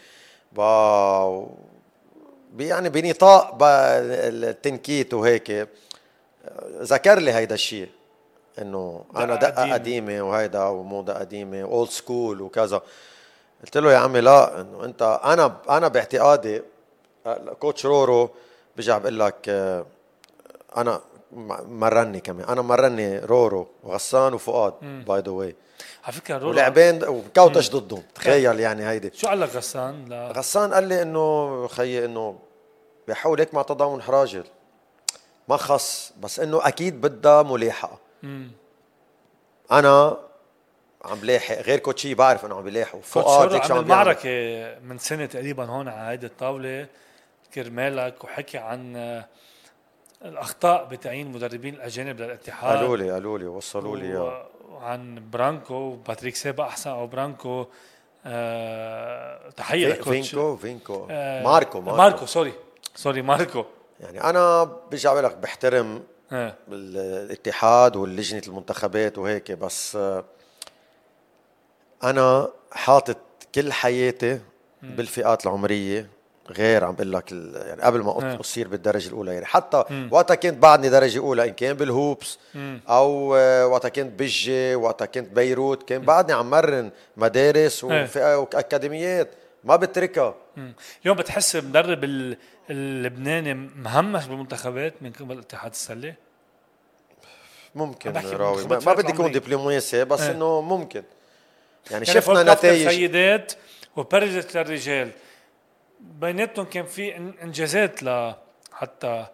يعني بنطاق التنكيت وهيك. ذكر لي هيدا الشيء انه انا دقه قديمه وهيدا وموضه قديمه اولد سكول وكذا. قلت له يا عمي لا، انه انت انا باعتقادي كوتش رورو بيرجع بقول لك انا مرني كمان. انا مرني رورو وغسان وفؤاد باي ذا واي على فكره. رورو ولعبين وكوتش ضدهم. تخيل يعني هيدي. شو قال لك غسان؟ غسان قال لي انه خيي انه بيحاول هيك مع تضامن حراجل ما خص، بس انه اكيد بدها ملاحقه. انا عم بلاحق غير كوتشي، بعرف انه عم بلاحقوا. فؤاد هيك عم معركه من سنه تقريبا هون على هيدي الطاوله كرمالك، وحكي عن الاخطاء بتعيين مدربين الاجانب للاتحاد. قالوا لي وصلوا لي عن برانكو باتريك سيبا احسن او برانكو. تحيه لكوتش فينكو ماركو سوري ماركو. يعني انا برجع بقول لك بحترم الاتحاد واللجنه المنتخبات وهيك، بس انا حاطط كل حياتي بالفئات العمريه غير عم بقول لك يعني قبل ما اصير بالدرجه الاولى يعني حتى وقتها كنت بعدني درجه اولى ان كان بالهوبس او وقتها كنت بجي وقتها كنت بيروت كان بعدني عم مرن مدارس واكاديميات ما بتركها. اليوم بتحس مدرب اللبناني مهمش بالمنتخبات من قبل اتحاد السله؟ ممكن راوي ما بدي يكون دبلوماسي بس انه ممكن يعني شفنا نتائج السيدات وبرزة الرجال بيناتهم كان في انجازات حتى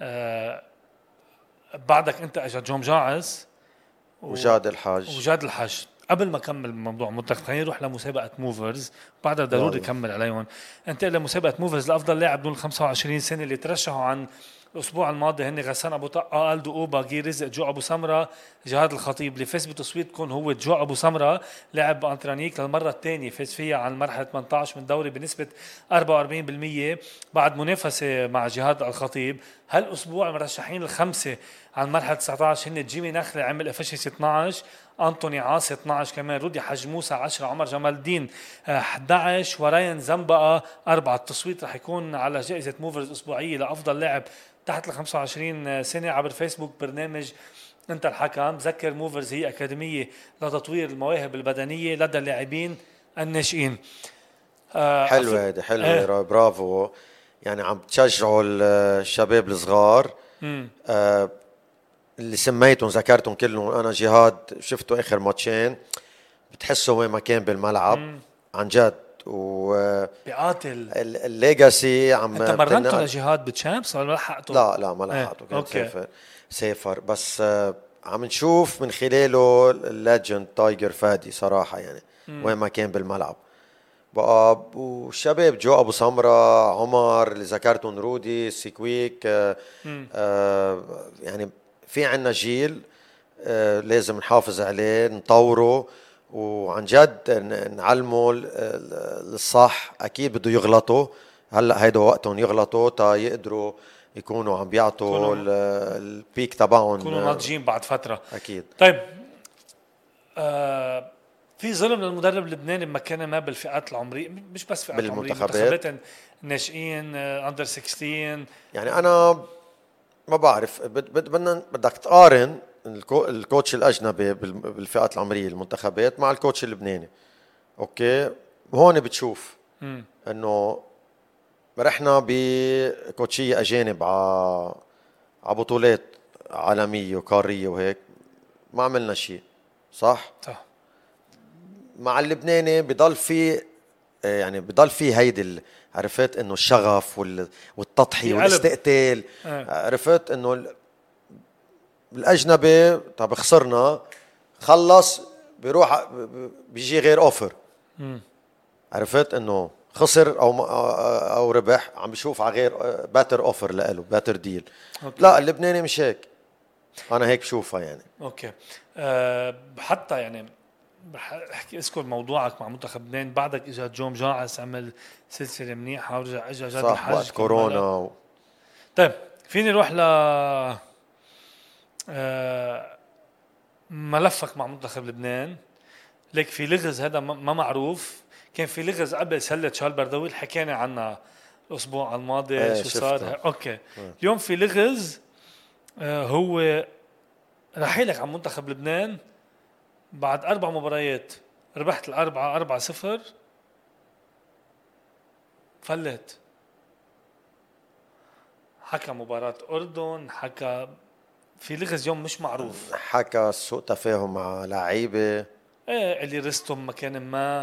بعدك انت اجى جوم جاعز وجاد الحاج قبل ما كمل موضوع المنتخب خلينا نروح لمسابقه موفرز بعدها ضروري كمل عليهم. انت لمسابقه موفرز لافضل لاعب دون 25 سنه اللي ترشحوا عن الاسبوع الماضي هن غسان ابو طقه الدو اوبا جي رزق جو ابو سمره جهاد الخطيب اللي فاز بتصويتكم هو جو ابو سمره لاعب بانترانيك للمره الثانيه فاز فيها عن مرحله 18 من الدوري بنسبه 44% بعد منافسه مع جهاد الخطيب. هالاسبوع المرشحين الخمسه عن مرحله 19 هن جيمي نخله عمل افشيس 12 أنطوني عاصي 12 كمان رودي حج موسى 10 عمر جمال الدين 11 وراين زنبقة 4. التصويت رح يكون على جائزة موفرز أسبوعية لأفضل لاعب تحت ال 25 سنة عبر فيسبوك برنامج أنت الحكم. ذكر موفرز هي أكاديمية لتطوير المواهب البدنية لدى اللاعبين الناشئين. حلوة هيدا حلوة برافو يعني عم تشجعوا الشباب الصغار اللي سميتهم ذكرتهم كلهم. انا جهاد شفته اخر ماتشين بتحسه وين ما كان بالملعب عن جد بقاتل الليجاسي عم انت مرنته لجهاد بالشامبس ولا لحقته؟ لا ما لحقته كان سافر بس عم نشوف من خلاله الليجند تايجر فادي صراحه يعني وين ما كان بالملعب بقى. والشباب جو ابو سمره عمر اللي ذكرتهم رودي سيكويك يعني في عنا جيل لازم نحافظ عليه نطوره وعن جد نعلمه الصح. اكيد بده يغلطوا هلا هيدا وقتهم يغلطوا تا يقدروا يكونوا عم بيعطوا البيك تبعهم يكونوا ناضجين بعد فتره اكيد. طيب في ظلم للمدرب اللبناني بمكانه ما بالفئات العمريه مش بس فئات العمريه المنتخبات الناشئين اندر 16 يعني انا ما بعرف بدك تقارن الكوتش الاجنبي بالفئات العمريه المنتخبات مع الكوتش اللبناني. اوكي هون بتشوف انه رحنا بكوتشيه اجانب على بطولات عالميه وقاريه وهيك ما عملنا شيء صح. مع اللبناني بضل في يعني بضل في هيدي عرفت انه الشغف والتضحية والاستقتال عرفت انه الاجنبي طب خسرنا خلص بيروح بيجي غير اوفر عرفت انه خسر او ربح عم بشوف على غير باتر اوفر له باتر ديل. لا اللبناني مش هيك انا هيك بشوفها يعني. اوكي حتى يعني احكي اذكر موضوعك مع منتخب لبنان بعدك اجى جوم جاعس عمل سلسله منيحه ورجع اجى جاد الحج كورونا طيب فيني نروح ل ملفك مع منتخب لبنان. لك في لغز هذا ما معروف كان في لغز قبل سله شال بردوي حكينا عنها الاسبوع الماضي شو صار اوكي اليوم في لغز هو رحيلك عن منتخب لبنان بعد 4 مباريات ربحت 4-0 فلت. حكى مباراة أردن حكى في لغز يوم مش معروف حكى سوء تفاهم مع لعيبة اللي رستم مكان ما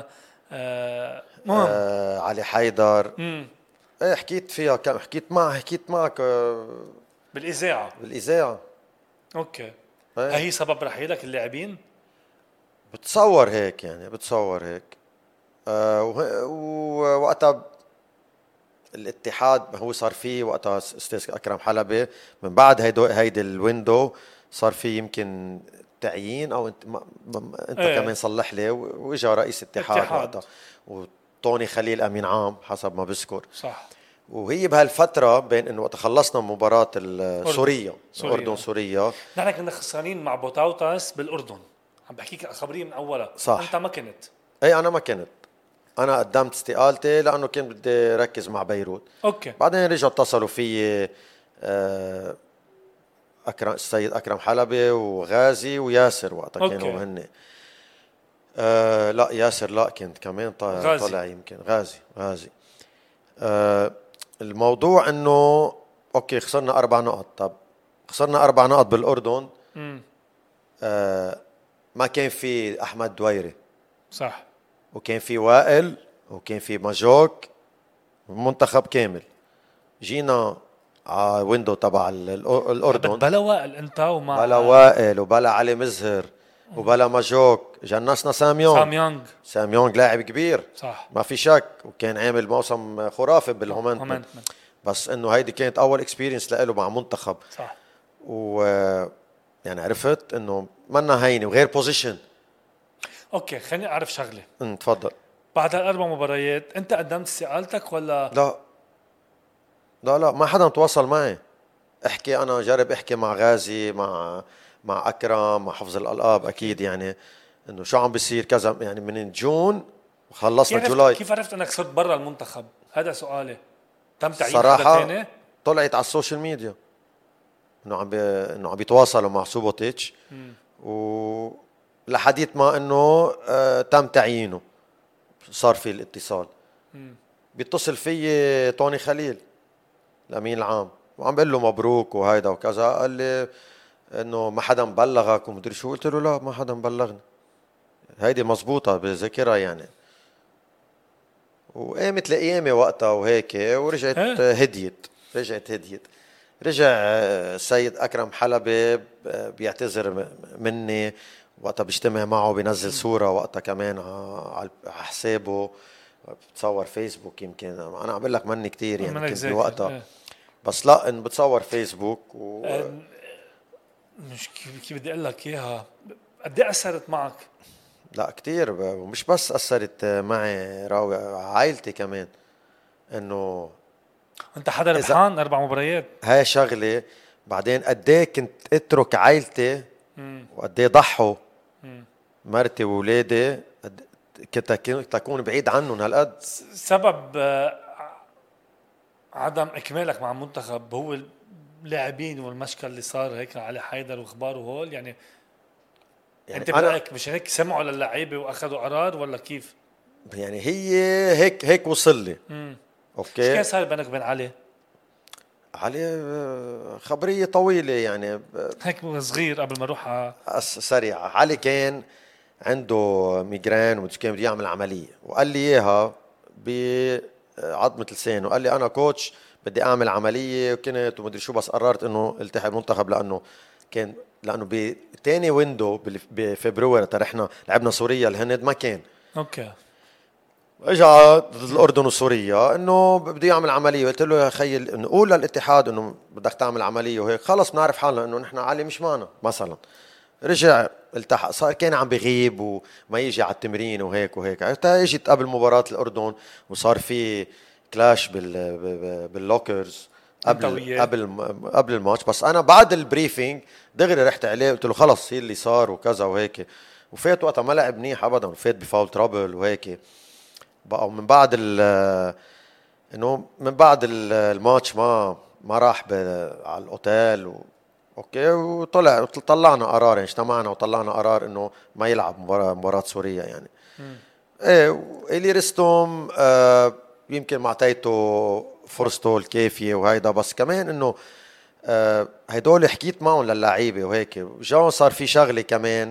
علي حيدر حكيت فيها كم حكيت معك بالإذاعة اوكي هي سبب رحيلك اللاعبين بتصور هيك ووقتها الاتحاد هو صار فيه وقتها استاذ اكرم حلبي من بعد هيدي الويندو صار فيه يمكن تعيين او انت كمان صلح لي واجا رئيس اتحاد وقتها وطوني خليل امين عام حسب ما بذكر صح. وهي بهالفتره بين انه وقت خلصنا مباراه سوريا الاردن سوريا نحن كنا خسرانين مع بوتاوتاس بالاردن عم بحكيك خبريه من اولها صح. انت ما كنت اي انا ما كنت انا قدمت استقالتي لانه كنت بدي ركز مع بيروت. اوكي. بعدين رجعوا اتصلوا في السيد اكرم حلبي وغازي وياسر وقتها كانوا هن. لا ياسر لا كنت كمان طلع يمكن غازي. الموضوع انه اوكي خسرنا 4 نقط. طب خسرنا 4 نقط بالاردن. ما كان في احمد دويري صح، وكان في وائل وكان في ماجوك منتخب كامل. جينا على ويندو تبع الاردن بلا وائل انت ومع بلا وائل وبلا علي مزهر وبلا ماجوك. جنسنا سام يونغ لاعب كبير صح، ما في شك، وكان عامل موسم خرافي بالهومنتم. بس انه هيدي كانت اول اكسبيرينس له مع منتخب صح. و يعني عرفت انه منا هينه وغير بوزيشن. اوكي خليني اعرف شغله. تفضل. بعد ال4 مباريات انت قدمت استقالتك ولا لا ما حدا تواصل معي. احكي انا جرب احكي مع غازي مع اكرم مع حفظ الالقاب اكيد يعني انه شو عم بيصير كذا يعني من جون وخلصنا جولاي. كيف عرفت انك صرت برا المنتخب؟ هذا سؤالي. تم تعيين صراحة حدا ثاني؟ طلعت على السوشيال ميديا انه عم بيتواصلوا مع سوبوتيتش ولحديث ما انه تم تعيينه صار في الاتصال. بيتصل في توني خليل الامين العام وعم بقول له مبروك وهيدا وكذا. قال لي انه ما حدا مبلغك ومدري شو. قلت له لا ما حدا مبلغني. هيدي مزبوطة بذاكرة يعني. وقامت لقيامي وقتها وهيك ورجعت هديت. رجع السيد أكرم حلبي بيعتذر مني وقتها، بيجتمع معه بينزل صورة وقتها كمان على حسابه بتصور فيسبوك. يمكن أنا عم بقول لك مني كتير يعني كنت بوقتها بس لا إن بتصور فيسبوك مش كيف بدي أقول لك إياها. قد إيه أثرت معك؟ لا كتير، ومش بس أثرت معي راوي عائلتي كمان. إنه أنت حدا ربحان 4 مباريات. هاي شغلة. بعدين قديه كنت اترك عائلتي وقديه ضحوا مرتي وولادي. كنت تكون بعيد عنهم هالقد. سبب عدم إكمالك مع المنتخب هو اللاعبين والمشكل اللي صار هيك علي حيدر واخباره هول يعني انت برأيك مش هيك سمعوا للاعيبه واخذوا قرار ولا كيف؟ يعني هي هيك وصل لي. اوكي. ايش كان صار بينك وبين علي خبريه طويله يعني هيك صغير قبل ما اروح سريعه. علي كان عنده ميجرين وكان بده يعمل عمليه وقال لي اياها بعظمه لسانه. قال لي انا كوتش بدي اعمل عمليه وكنت ومدري شو، بس قررت انه التحق المنتخب لانه بتاني ويندو بفبراير رحنا لعبنا سوريا الهند ما كان. اوكي. اجى ضد الاردن وسوريا انه بده يعمل عمليه. قلت له يا خيي نقول للاتحاد انه بدك تعمل عمليه وهيك خلص بنعرف حالنا انه نحن علي مش معنا مثلا. رجع التحق صار كان عم بغيب وما يجي على التمرين وهيك حتى اجت قبل مباراه الاردن وصار في كلاش باللوكرز قبل الماتش. بس انا بعد البريفينج دغري رحت عليه قلت له خلص هي اللي صار وكذا وهيك. وفات وقتها ما لعب منيح ابدا وفات بفاول ترابل وهيك بقى. من بعد الماتش ما راح على الاوتيل اوكي. وطلعنا قرار يعني اجتمعنا وطلعنا قرار انه ما يلعب مباراة سوريا يعني. ايه إلي رستم يمكن ما اعطيته فرصته الكافية وهيدا. بس كمان انه هيدول حكيت معهم للاعيبة وهيك جاو صار في شغلة كمان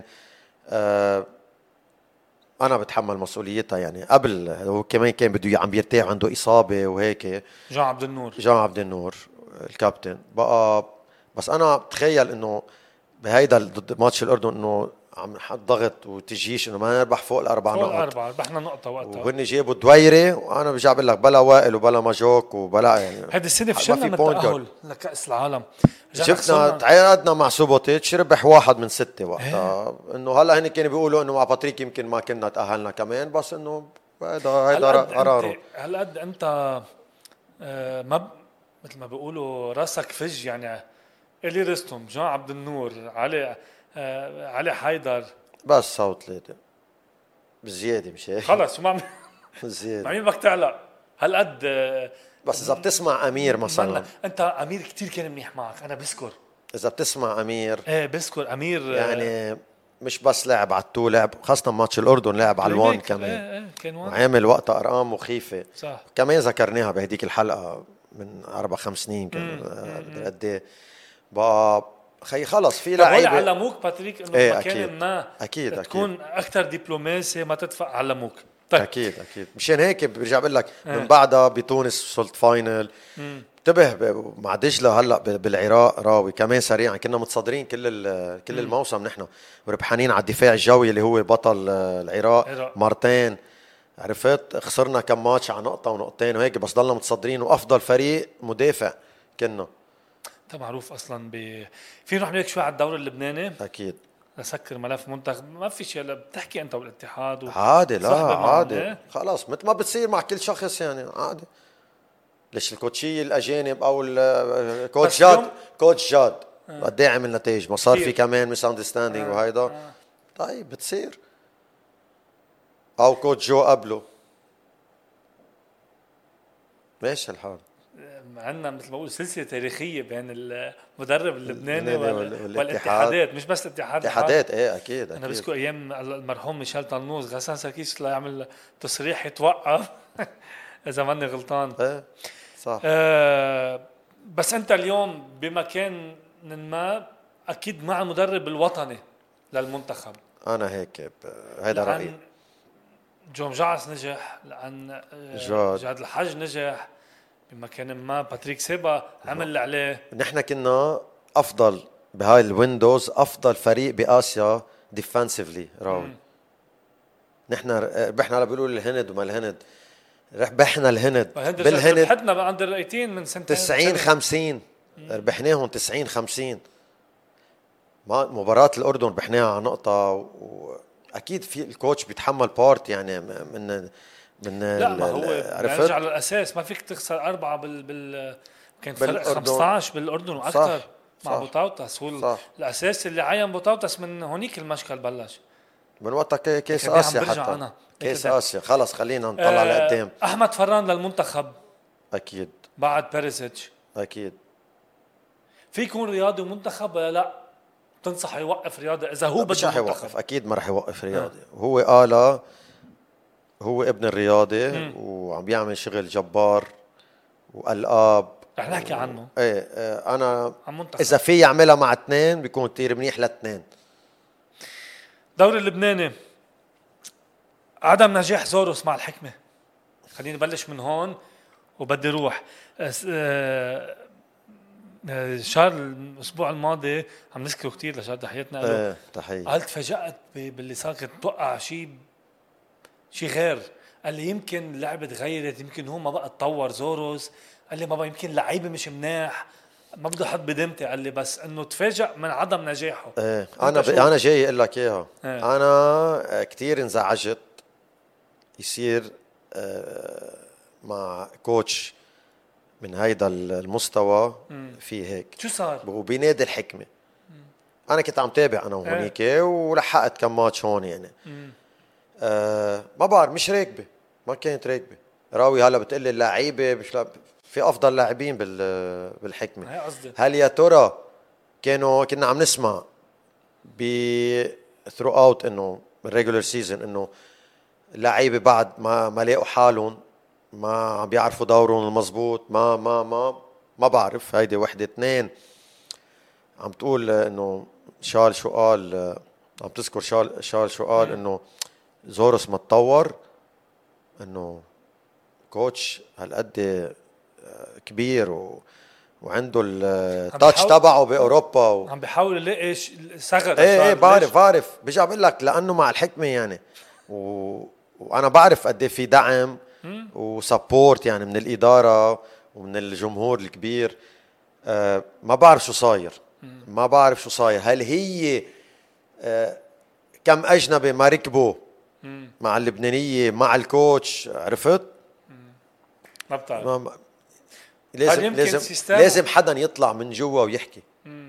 انا بتحمل مسؤوليتها يعني. قبل هو كمان كان بده عم بيرتاح عنده اصابة وهيك. جان عبد النور الكابتن بقى. بس انا بتخيل انه بهيدا ضد ماتش الاردن انه عم نحط ضغط وتجيش انه ما نربح فوق الاربع نقط. ربحنا نقطه وقتها وهن جابوا دويري وانا برجع بقول لك بلا وائل وبلا ماجوك وبلا يعني هيدي السنه فشلنا من التاهل لكاس العالم. شفنا تعادلنا مع سوبوتيتش ربح 1 من 6 وقتها. انه هلا هن كانوا بيقولوا انه مع باتريك يمكن ما كنا تاهلنا كمان. بس انه هيدا قراره. هالقد انت ما مثل ما بيقولوا راسك فج يعني. إلي رستم جان عبد النور علي حيدر بس صوت 3 بزياده مش هيك خلص. زيادة. مين بدك تعلق هالقد بس اذا بتسمع امير مثلا، انت امير كتير كان منيح معك، انا بذكر اذا بتسمع امير ايه بذكر امير يعني مش بس لعب على التو، لعب خاصة ماتش الأردن لعب على الوان كمان. ايه كان وان وعامل وقتها أرقام مخيفة صح. كمان ذكرناها بهديك الحلقة من 4-5 سنين كان قد ايه بقى خي خلص في لعيبة علموك باتريك انه ايه مكان أكيد. ما أكيد تكون اكثر دبلوماسي ما تدفع علموك. طيب. أكيد مشان هيك برجع بقول لك من بعدها بتونس وصلت فاينل. انتبه مع دجلة هلا بالعراق راوي كمان سريعا كنا متصدرين كل الموسم نحن وربحانين على الدفاع الجوي اللي هو بطل العراق مرتين. عرفت خسرنا كم ماتش على نقطة ونقطتين وهيك بس ضلنا متصدرين وأفضل فريق مدافع كنا. انت معروف اصلا في نروح نحكي شوي على الدوري اللبناني. اكيد نسكر ملف منتخب ما في شيء بتحكي انت والاتحاد عادي. لا عادي خلاص مثل ما بتصير مع كل شخص يعني عادي. ليش الكوتشي الاجانب او كوتش جاد قد ايه عمل نتائج ما صار في كمان مس اندرستاندينج وهيدا طيب بتصير او كوتش جو قبله ماشي الحال. عندنا مثل ما بقول سلسله تاريخيه بين المدرب اللبناني والاتحادات مش بس الاتحادات ايه اكيد انا بذكر ايام المرحوم ميشيل طنوز غسان سركيس لا يعمل تصريح يتوقف اذا ماني غلطان. ايه صح. بس انت اليوم بمكان ما اكيد مع المدرب الوطني للمنتخب. انا هيك هذا رايي. جون جعس نجح لان جاد الحج نجح بمكان ما. باتريك سيبا عمل اللي عليه. نحن كنا افضل بهاي الويندوز افضل فريق باسيا ديفنسيفلي راوي. نحن ربحنا على بيقولوا الهند وما الهند ربحنا الهند بالهند ربحتنا عند الرئيتين من سنتين 90-50 ربحناهم 90-50. مباراة الأردن ربحناها على نقطة وأكيد في الكوتش بيتحمل بارت يعني من لا ما هو برجع على الأساس ما فيك تخسر 4 كان فرق 15 بالأردن وأكثر مع بوطاوتس هو الأساس اللي عين بوطاوتس من هونيك المشكل بلش من وقتها كيس آسيا حتى كيس آسيا خلص خلينا نطلع لقدام. أحمد فران للمنتخب أكيد بعد بيريزيتش أكيد. في يكون رياضي ومنتخب ولا لا تنصح يوقف رياضي إذا هو مش رح يوقف أكيد ما رح يوقف رياضي. هو قال هو ابن الرياضي وعم بيعمل شغل جبار وألقاب رح نحكي عنه. ايه انا اذا في يعملها مع 2 بيكون كتير منيح ل2. دوري اللبناني عدم نجاح زوروس مع الحكمة. خليني نبلش من هون وبدي روح شارل الاسبوع الماضي عم نذكره كتير لشارل تحياتنا له. تحية. قال تفاجأت باللي صار كنت توقع شيء غير. قال لي يمكن اللعبة تغيرت يمكن هو ما بقى تطور زوروس. قال لي بابا يمكن لعيبه مش مناح ما بده حد بدمتي. قال لي بس انه تفاجأ من عدم نجاحه. انا جاي اقول لك اياها. انا كتير انزعجت يصير مع كوتش من هيدا المستوى في هيك. شو صار وبنادي الحكمة انا كنت عم تابع انا وهونيك ولحقت كم ماتش هون يعني ما بعرف مش راكبه ما كانت راكبه راوي. هلا بتقلي اللعيبه مش في افضل لاعبين بالحكمه. هل يا ترى كنا عم نسمع ثرو اوت انه بالريجولر سيزون انه اللعيبه بعد ما لاقوا حالهم ما عم بيعرفوا دورهم المضبوط ما بعرف. هيدي وحده. 2 عم تقول انه شال شو قال عم تذكر شال شو قال انه زوروس ما تطور انه كوتش هالقد كبير وعنده التاتش تبعه باوروبا عم بيحاول يلاقي ثغر. ايه بعرف برجع بقول لك لانه مع الحكمه يعني وانا بعرف قد ايه في دعم وسبورت يعني من الاداره ومن الجمهور الكبير. ما بعرف شو صاير. هل هي كم اجنبي ما ركبوا مع اللبنانيه مع الكوتش عرفت ما بتعرف. لازم حدا يطلع من جوا ويحكي.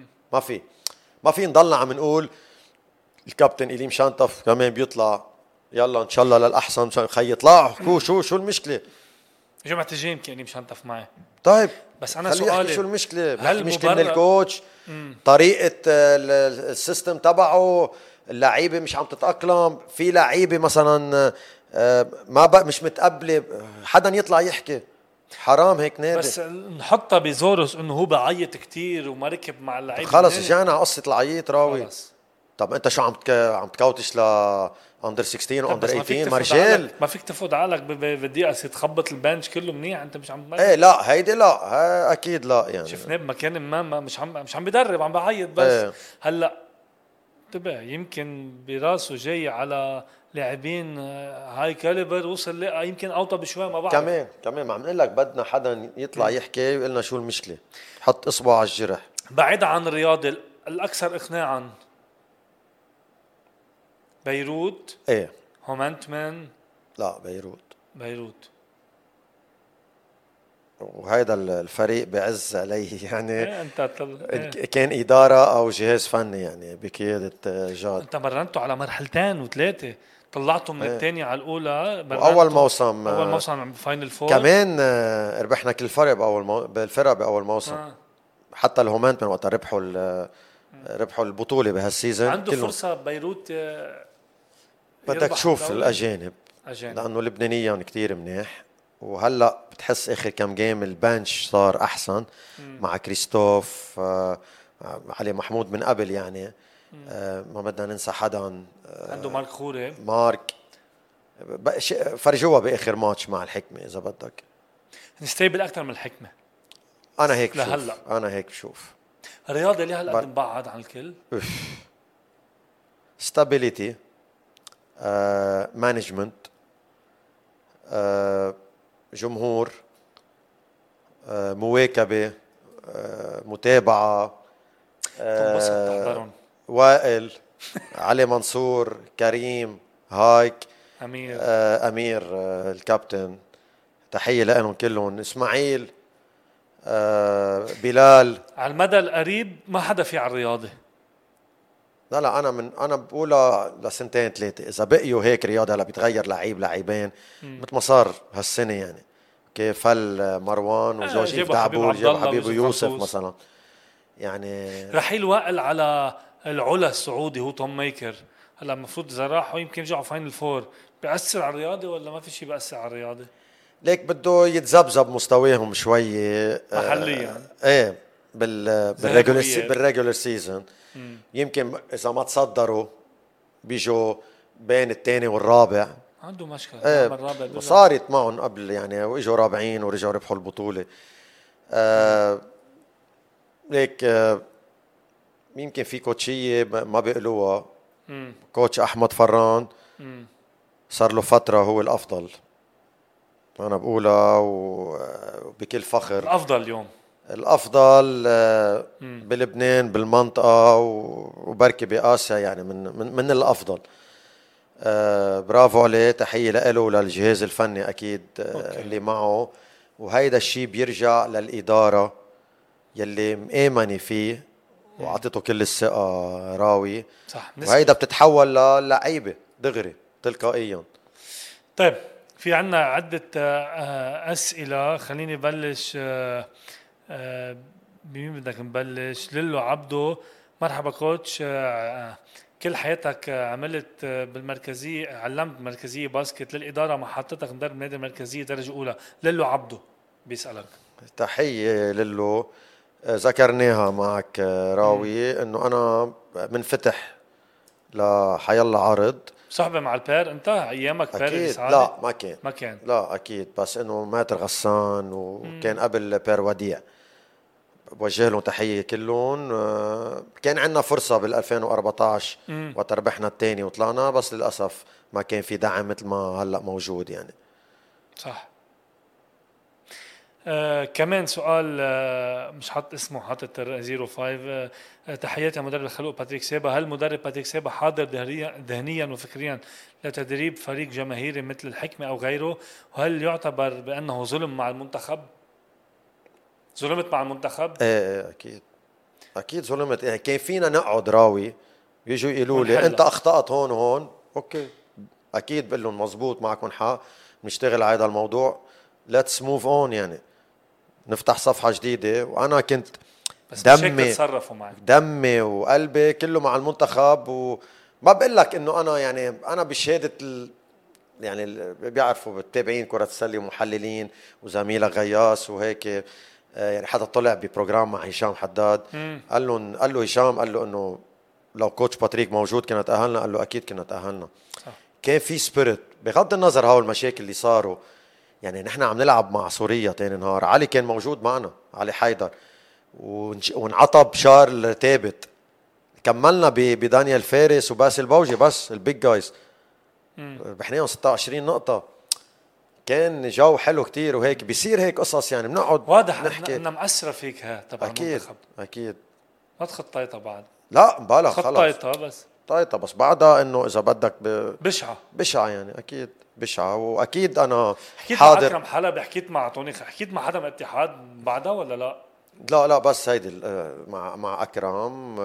ما في نضلنا عم نقول الكابتن إليم شانتف كمان بيطلع يلا ان شاء الله للاحسن. خي يطلعوا حكوا شو المشكله. جمعة الجاي يمكن اني مش هنتف معي. طيب بس انا خليه يحكي سؤالي شو المشكله. هل المشكله من الكوتش، طريقه السيستم تبعه، اللعيبه مش عم تتاقلم. في لعيبه مثلا ما بقى مش متقبله حدا يطلع يحكي. حرام هيك نادي. بس نحطها بزورس انه هو بعيط كتير وما ركب مع اللعيبه. خلص رجعنا على قصه العيط راوي. خلص. طب انت شو عم تكوتش ل اندر 16 واندر 18 مارشال؟ ما فيك تفوت عقلك بالدقيقه تخبط البنش كله منيح. انت مش عم ايه لا هيدي لا اكيد لا يعني شفناه بمكان ما مش عم بيدرب عم بعيط بس ايه. هلا انتبه يمكن براسه جاي على لاعبين هاي كاليبر وصل يمكن اوطى بشوي ما بعرف. كمان ما عم نقول لك بدنا حدا يطلع يحكي ويقول لنا شو المشكله. حط اصبعه على الجرح. بعيد عن الرياضه الاكثر اقناعا بيروت ايه هومنتمان. لا بيروت وهيدا الفريق بعز عليه يعني. إيه انت كان اداره او جهاز فني يعني بقياده جاد. انت مرنتوا على مرحلتين وثلاثه طلعتوا من الثانيه على الاولى. واول موسم فاينل فور كمان ربحنا كل فرق بالفرق باول موسم. حتى الهومنت من وقت ربحوا البطوله بهالسيزون. عنده فرصه بيروت. بدك تشوف الاجانب لانه اللبنانيين كتير منيح. وهلا بتحس اخر كم جيم البنش صار احسن مع كريستوف علي محمود من قبل يعني. ما بدنا ننسى حدا. عنده مارك خوري. فرجوها باخر ماتش مع الحكمه اذا بدك. نستيبل اكثر من الحكمه. انا هيك بشوف الرياضه اللي هلا مبعد عن الكل. ستابيليتي، مانجمنت، جمهور، مواكبه، متابعه، وائل، علي منصور، كريم، هايك، امير الكابتن، تحيه لهم كلهم، اسماعيل، بلال. على المدى القريب ما حدا في على الرياضه. لا انا بقولها لسنتين ثلاثه اذا بقيوا هيك رياضه. هلا بيتغير لاعبين مثل ما صار هالسنه يعني. كيف فل مروان وجوجي دعبول جاب حبيب يوسف مثلا يعني. رحيل وائل على العلا السعودي هو توم ميكر. هلا المفروض اذا راحوا يمكن يرجعوا فاينل فور. بيأثر على الرياضه ولا ما في شيء بيأثر على الرياضه؟ ليك بده يتذبذب مستواهم شوي محليا. ايه بالريجولر سيزون. يمكن اذا ما تصدروا بيجوا بين الثاني والرابع. عنده مشكله. الرابع صارت معهم قبل يعني واجوا رابعين ورجعوا ربحوا البطوله. ليك يمكن في كوتشيه ما بيقلوها. كوتش احمد فران صار له فتره هو الافضل. انا بقولها وبكل فخر. الافضل بلبنان بالمنطقه وبركي باسيا يعني من الافضل. برافو عليه. تحيه له وللجهاز الفني اكيد اللي معه. وهيدا الشيء بيرجع للاداره يلي مآمنه فيه وعطيته كل الثقه راوي. صح. وهيدا بتتحول للعيبه دغري تلقائيا. طيب في عنا عدة أسئلة. خليني بلش. بمين بدك نبلش؟ ليلو عبدو. مرحبا كوتش. كل حياتك عملت بالمركزية، علمت مركزية باسكت للإدارة ما حطتك مدرب نادي المركزية درجة أولى. ليلو عبدو بيسألك. تحية ليلو. ذكرناها معك راوي انه انا منفتح لحيالله عرض. صحبة مع البير انت ايامك بير اكيد؟ لا ما كان لا اكيد. بس انه ماتر غسان وكان قبل بير وديع. بوجه لهم تحيه كلهم. كان عندنا فرصه بال 2014 وقت ربحنا الثاني وطلعنا. بس للاسف ما كان في دعم مثل ما هلا موجود يعني. صح. كمان سؤال مش حاط اسمه، حاطط 05. تحياتي مدرب الخلوق باتريك سيبا. هل مدرب باتريك سيبا حاضر ذهنيا وفكريا لتدريب فريق جماهيري مثل الحكمة أو غيره؟ وهل يعتبر بأنه ظلم مع المنتخب؟ ظلمت مع المنتخب؟ ايه اكيد ظلمت. يعني كان فينا نقعد راوي يجوا يقولوا لي انت اخطأت هون وهون. اوكي اكيد بقول لهم مزبوط معكم حق، بنشتغل على هذا الموضوع، ليتس موف اون، يعني نفتح صفحه جديده. وانا كنت بس دمي وقلبي كله مع المنتخب، وما بقول لك انه انا يعني انا بشهاده يعني بيعرفوا بالتابعين كره السله ومحللين وزميلك غياس وهيك، يعني حدا طلع ببروجرام مع هشام حداد قال له هشام قال له انه لو كوتش باتريك موجود كنا تأهلنا، قال له اكيد كنا تأهلنا. كان في سبيريت بغض النظر هاو المشاكل اللي صاروا. يعني نحن عم نلعب مع سوريا تاني نهار، علي كان موجود معنا، علي حيدر، وانعطب شارل ثابت، كملنا بدانيال فارس وباسل بوجي، بس البيج جايز بحناهم 26 نقطة. كان جو حلو كتير، وهيك بيصير هيك قصص، يعني بنقعد واضح نحكي. انها مأثرة فيك ها تبع المنتخب. اكيد ما تخطيتها بعد. لا بلا خلص طايطة بس بعدها انه اذا بدك بشعة يعني، اكيد بشعة. واكيد انا حكيت مع اكرم حلبي، حكيت مع توني، حكيت مع حدا من الاتحاد بعدها ولا لا؟ لا بس هيدي مع اكرم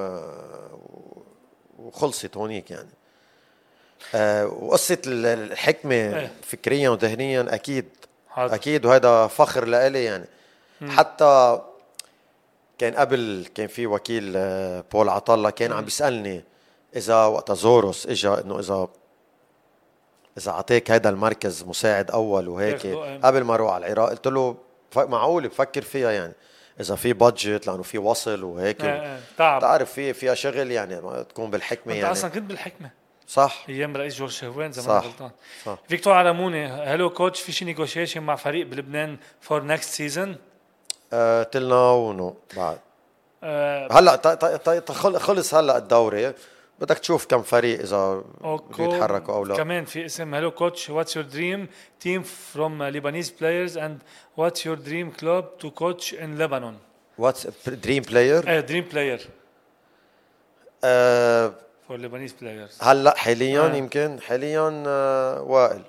وخلصت هونيك يعني. وقصة الحكمة فكريا وذهنيا أكيد حاضر. أكيد، وهذا فخر لإلي يعني. حتى كان قبل كان في وكيل بول عطلة كان عم بيسألني إذا وقت زوروس إجا إنه إذا عطيك هذا المركز مساعد أول وهيك قبل ما أروح على العراق، قلت له معقول بفكر فيها يعني، إذا في بادجت لأنه في وصل وهيك تعرف فيها شغل يعني، ما تكون بالحكمة يعني. أنت أصلا كنت بالحكمة صح، ايام رئيس جورج شهوان زمان غلطان. فيكتور علموني، هلو كوتش، في شي نيغوشيشن مع فريق بلبنان فور نكست سيزون؟ تلنا ونو بعد هلا خلص هلا الدوري، بدك تشوف كم فريق اذا بيتحركوا او لا. كمان في اسم هلو كوتش، واتس يور دريم تيم فروم ليبانيز بلايرز اند واتس يور دريم كلوب تو كوتش ان لبنان؟ واتس دريم بلاير؟ دريم بلاير فور ليبانيز بلايرز هلا حاليا يمكن حاليا وائل.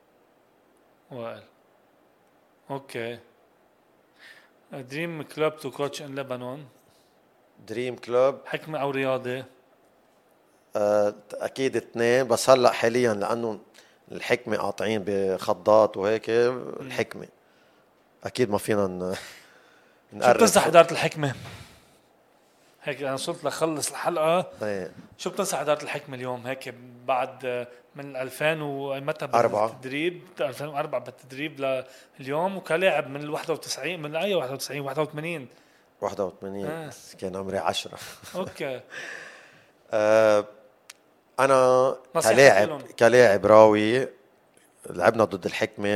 اوكي. دريم كلوب تو كوتش ان لبنان. دريم كلوب حكمة او رياضة؟ اكيد اثنين، بس هلا حاليا لانه الحكمة قاطعين بخضات وهيك، الحكمة اكيد ما فينا نقرب. شو بتنصح إدارة الحكمة؟ هيك أنا صرت لخلص الحلقة. شو بتنصح إدارة الحكمة اليوم هيك بعد من 2000 ومتى بالتدريب 2004 بالتدريب لليوم، وكلاعب من 91 من أي 91 81 كان عمري 10. أوكي. أنا كلاعب راوي لعبنا ضد الحكمة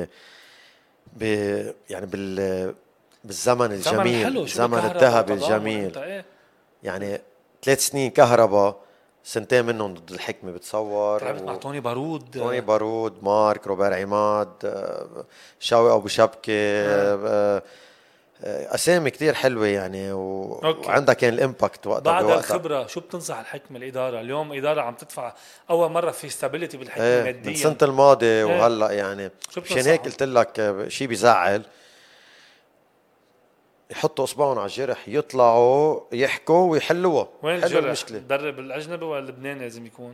يعني بالزمن الجميل، الزمن الذهبي الجميل يعني 3 سنين كهرباء، سنتين منهم ضد الحكمة بتصور. لعبت مع توني بارود، مارك، روبير عماد، شاوي أبو شبكة، أسامي كتير حلوة يعني وعندها كان الإمباكت وقتها. بعد الخبرة شو بتنصح الحكمة الإدارة اليوم؟ إدارة عم تدفع أول مرة في ستابيليتي بالحكمة ماديا من سنة الماضي وهلأ يعني، مشان هيك قلت لك شي بيزعل، يحطوا اصبعهم على الجرح، يطلعوا يحكوا ويحلوها. وين الجرح؟ مدرب الاجنبي ولا اللبناني لازم يكون؟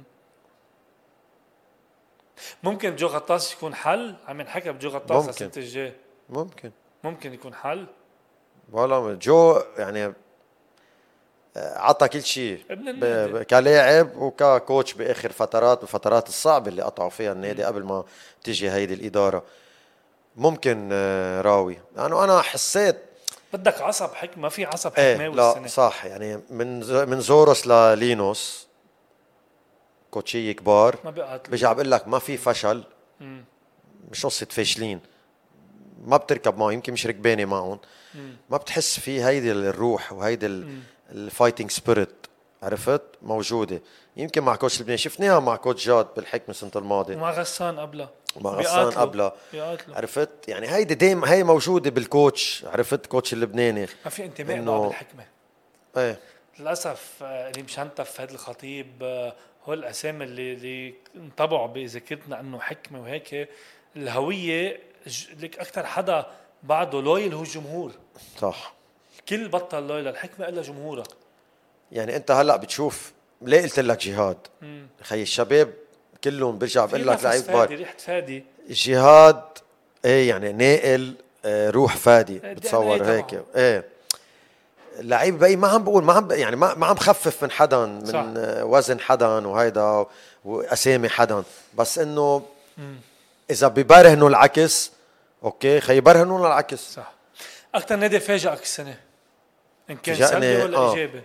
ممكن جو غطاس يكون حل؟ عم ينحكى بجو غطاس السنه الجاي. ممكن يكون حل. والله جو يعني عطى كل شيء كلاعب وككوتش باخر بفترات الصعبه اللي قطعوا فيها النادي قبل ما تيجي هيدي الاداره. ممكن راوي لانه انا حسيت بدك عصب حكمة، ما في عصب حكمة لا صح يعني من زوروس للينوس كوتشي كبار بيجي بقول لك ما في فشل. مش قصة فاشلين، ما بتركب معه، يمكن مش ركباني معهم، ما بتحس فيه هيدي الروح وهيدي الفايتنج سبيريت، عرفت موجودة. يمكن مع كوتش لبنان شفناها مع كوتش جاد بالحكمة السنة الماضية، ومع غسان قبلها عرفت يعني هيدي دايما هي موجودة بالكوتش، عرفت كوتش اللبناني ما في انتماء مع بالحكمة. للأسف اللي مشنتف هذا الخطيب هو الأسامي اللي انطبعوا بذاكرتنا انه حكمة وهيك. الهوية لك اكثر حدا بعده لويل هو الجمهور. صح، كل بطل لويل للحكمة الا جمهورها. يعني انت هلا بتشوف ليه قلت لك جهاد خي الشباب كلهم برجع بقول لك في لعيب نفس كبار. فادي، ريحة فادي. جهاد ايه يعني ناقل روح فادي بتصور DNA هيك ايه لعيب بقى ما عم بقول ما عم يعني ما عم خفف من حدا من صح. وزن حدا وهيدا واسامي حدا بس انه اذا ببرهنوا العكس اوكي خي يبرهنوا العكس. صح. اكثر نادي فاجئك السنه ان كان فاجأني، سلبي ولا ايجابي؟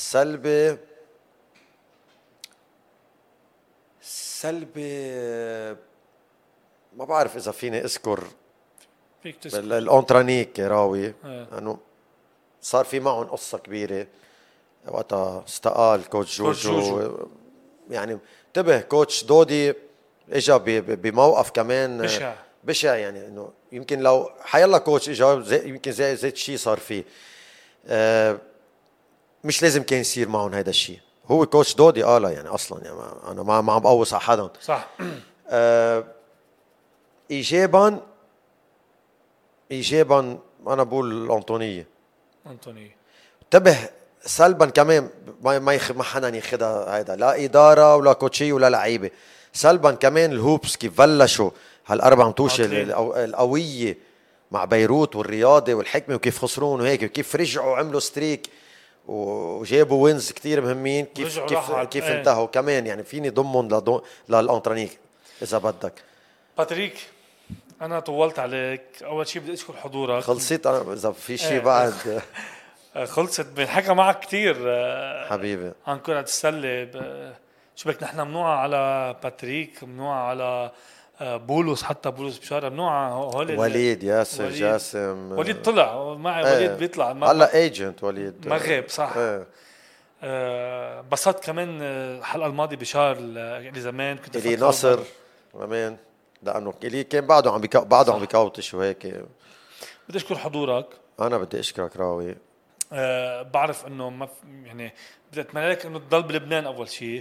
سلبي ما بعرف اذا فيني اذكر فيك تذكر. الأونترانيك راوي انه صار في معهم قصه كبيره وقتها استقال كوتش جوجو. يعني انتبه كوتش دودي اجى بموقف كمان بشع يعني انه يمكن لو حيلا كوتش اجى يمكن زي شيء صار فيه مش لازم كان يصير معهم هذا الشيء. هو كوتش دودي قالها يعني اصلا يعني انا ما عم بقوص على حدا. صح. ايجابا انا بقول انطوني. انتبه سلبا كمان ما حدا ياخذها هيدا لا اداره ولا كوتشي ولا لعيبه. سلبا كمان الهوبس كيف بلشوا هالاربع متوشه القويه مع بيروت والرياضه والحكمه وكيف خسرون وهيك وكيف رجعوا عملوا ستريك وجابوا وينز كتير مهمين كيف انتهوا كمان يعني فيني ضمهم للانترانيك اذا بدك. باتريك انا طولت عليك. اول شيء بدي اشكر حضورك. خلصت انا اذا في شيء بعد خلصت بنحكى معك كتير حبيبي عن كرة السلة. شو بك نحن منوعة على باتريك منوعة على بولس حتى بولس بشارة منوعة وليد ياسر جاسم وليد طلع معي وليد بيطلع هلا ايجنت وليد مغيب صح. بسطت كمان الحلقة الماضية بشار اللي زمان كنت اللي نصر كمان لانه اللي كان بعده عم بيكوتش وهيك. بدي اشكر حضورك. انا بدي اشكرك راوي. بعرف انه ما يعني بدي اتمنى لك انه تضل بلبنان اول شيء.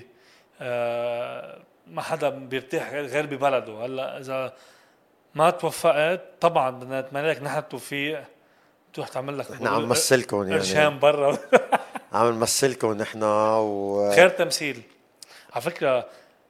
ما حدا بيرتاح غير ببلده. هلا اذا ما توفقت طبعا بدنا نتمنى لك نحن التوفيق تروح تعمل لك نحن عم نمثلكم يعني ارشام برا عم نمثلكم نحن خير تمثيل على فكره.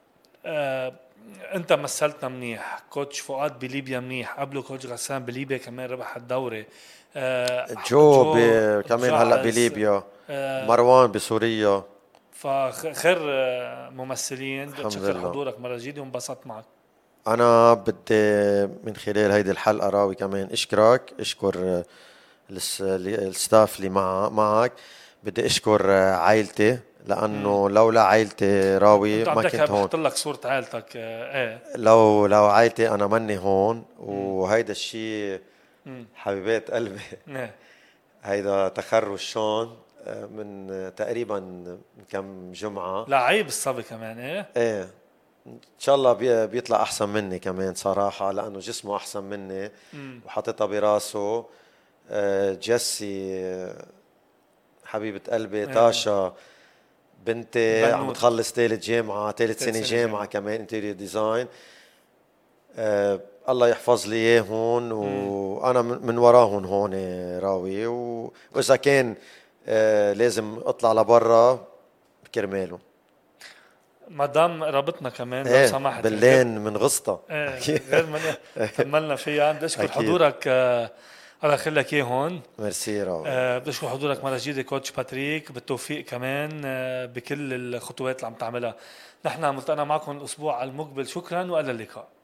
انت مثلتنا منيح. كوتش فؤاد بليبيا منيح قبله كوتش غسان بليبيا كمان ربح الدوري. جو كمان هلا بليبيا مروان بسوريا. فخير ممثلين. بدي اشكر حضورك مرة جديدة وانبسطت معك. انا بدي من خلال هيدي الحلقة راوي كمان اشكر الستاف اللي معك. بدي اشكر عائلتي لانه لولا عائلتي راوي ما كنت هون. بحط لك صورة عائلتك لو عائلتي انا مني هون. وهيدا الشيء حبيبات قلبي هيدا تخرج شون من تقريبا كم جمعة. لعيب الصبي كمان ايه ان شاء الله بيطلع احسن مني كمان صراحة لانه جسمه احسن مني وحطيتها براسه. جيسي حبيبة قلبي. تاشا بنتي عم تخلص ثالث سنة جامعة كمان انتيريور ديزاين. الله يحفظ لي اياه هون وانا من وراهم هون راوي. واذا كان لازم اطلع لبرا كرماله مدام رابطنا كمان لو سمحت باللين من غسطة غير من كملنا فيها. بدي اشكر حضورك. الله يخليك اياه هون. ميرسي راوي. بدي اشكر حضورك مرة جديدة كوتش باتريك. بالتوفيق كمان بكل الخطوات اللي عم تعملها. نحن ملتقينا معكم الاسبوع المقبل. شكرا والى اللقاء.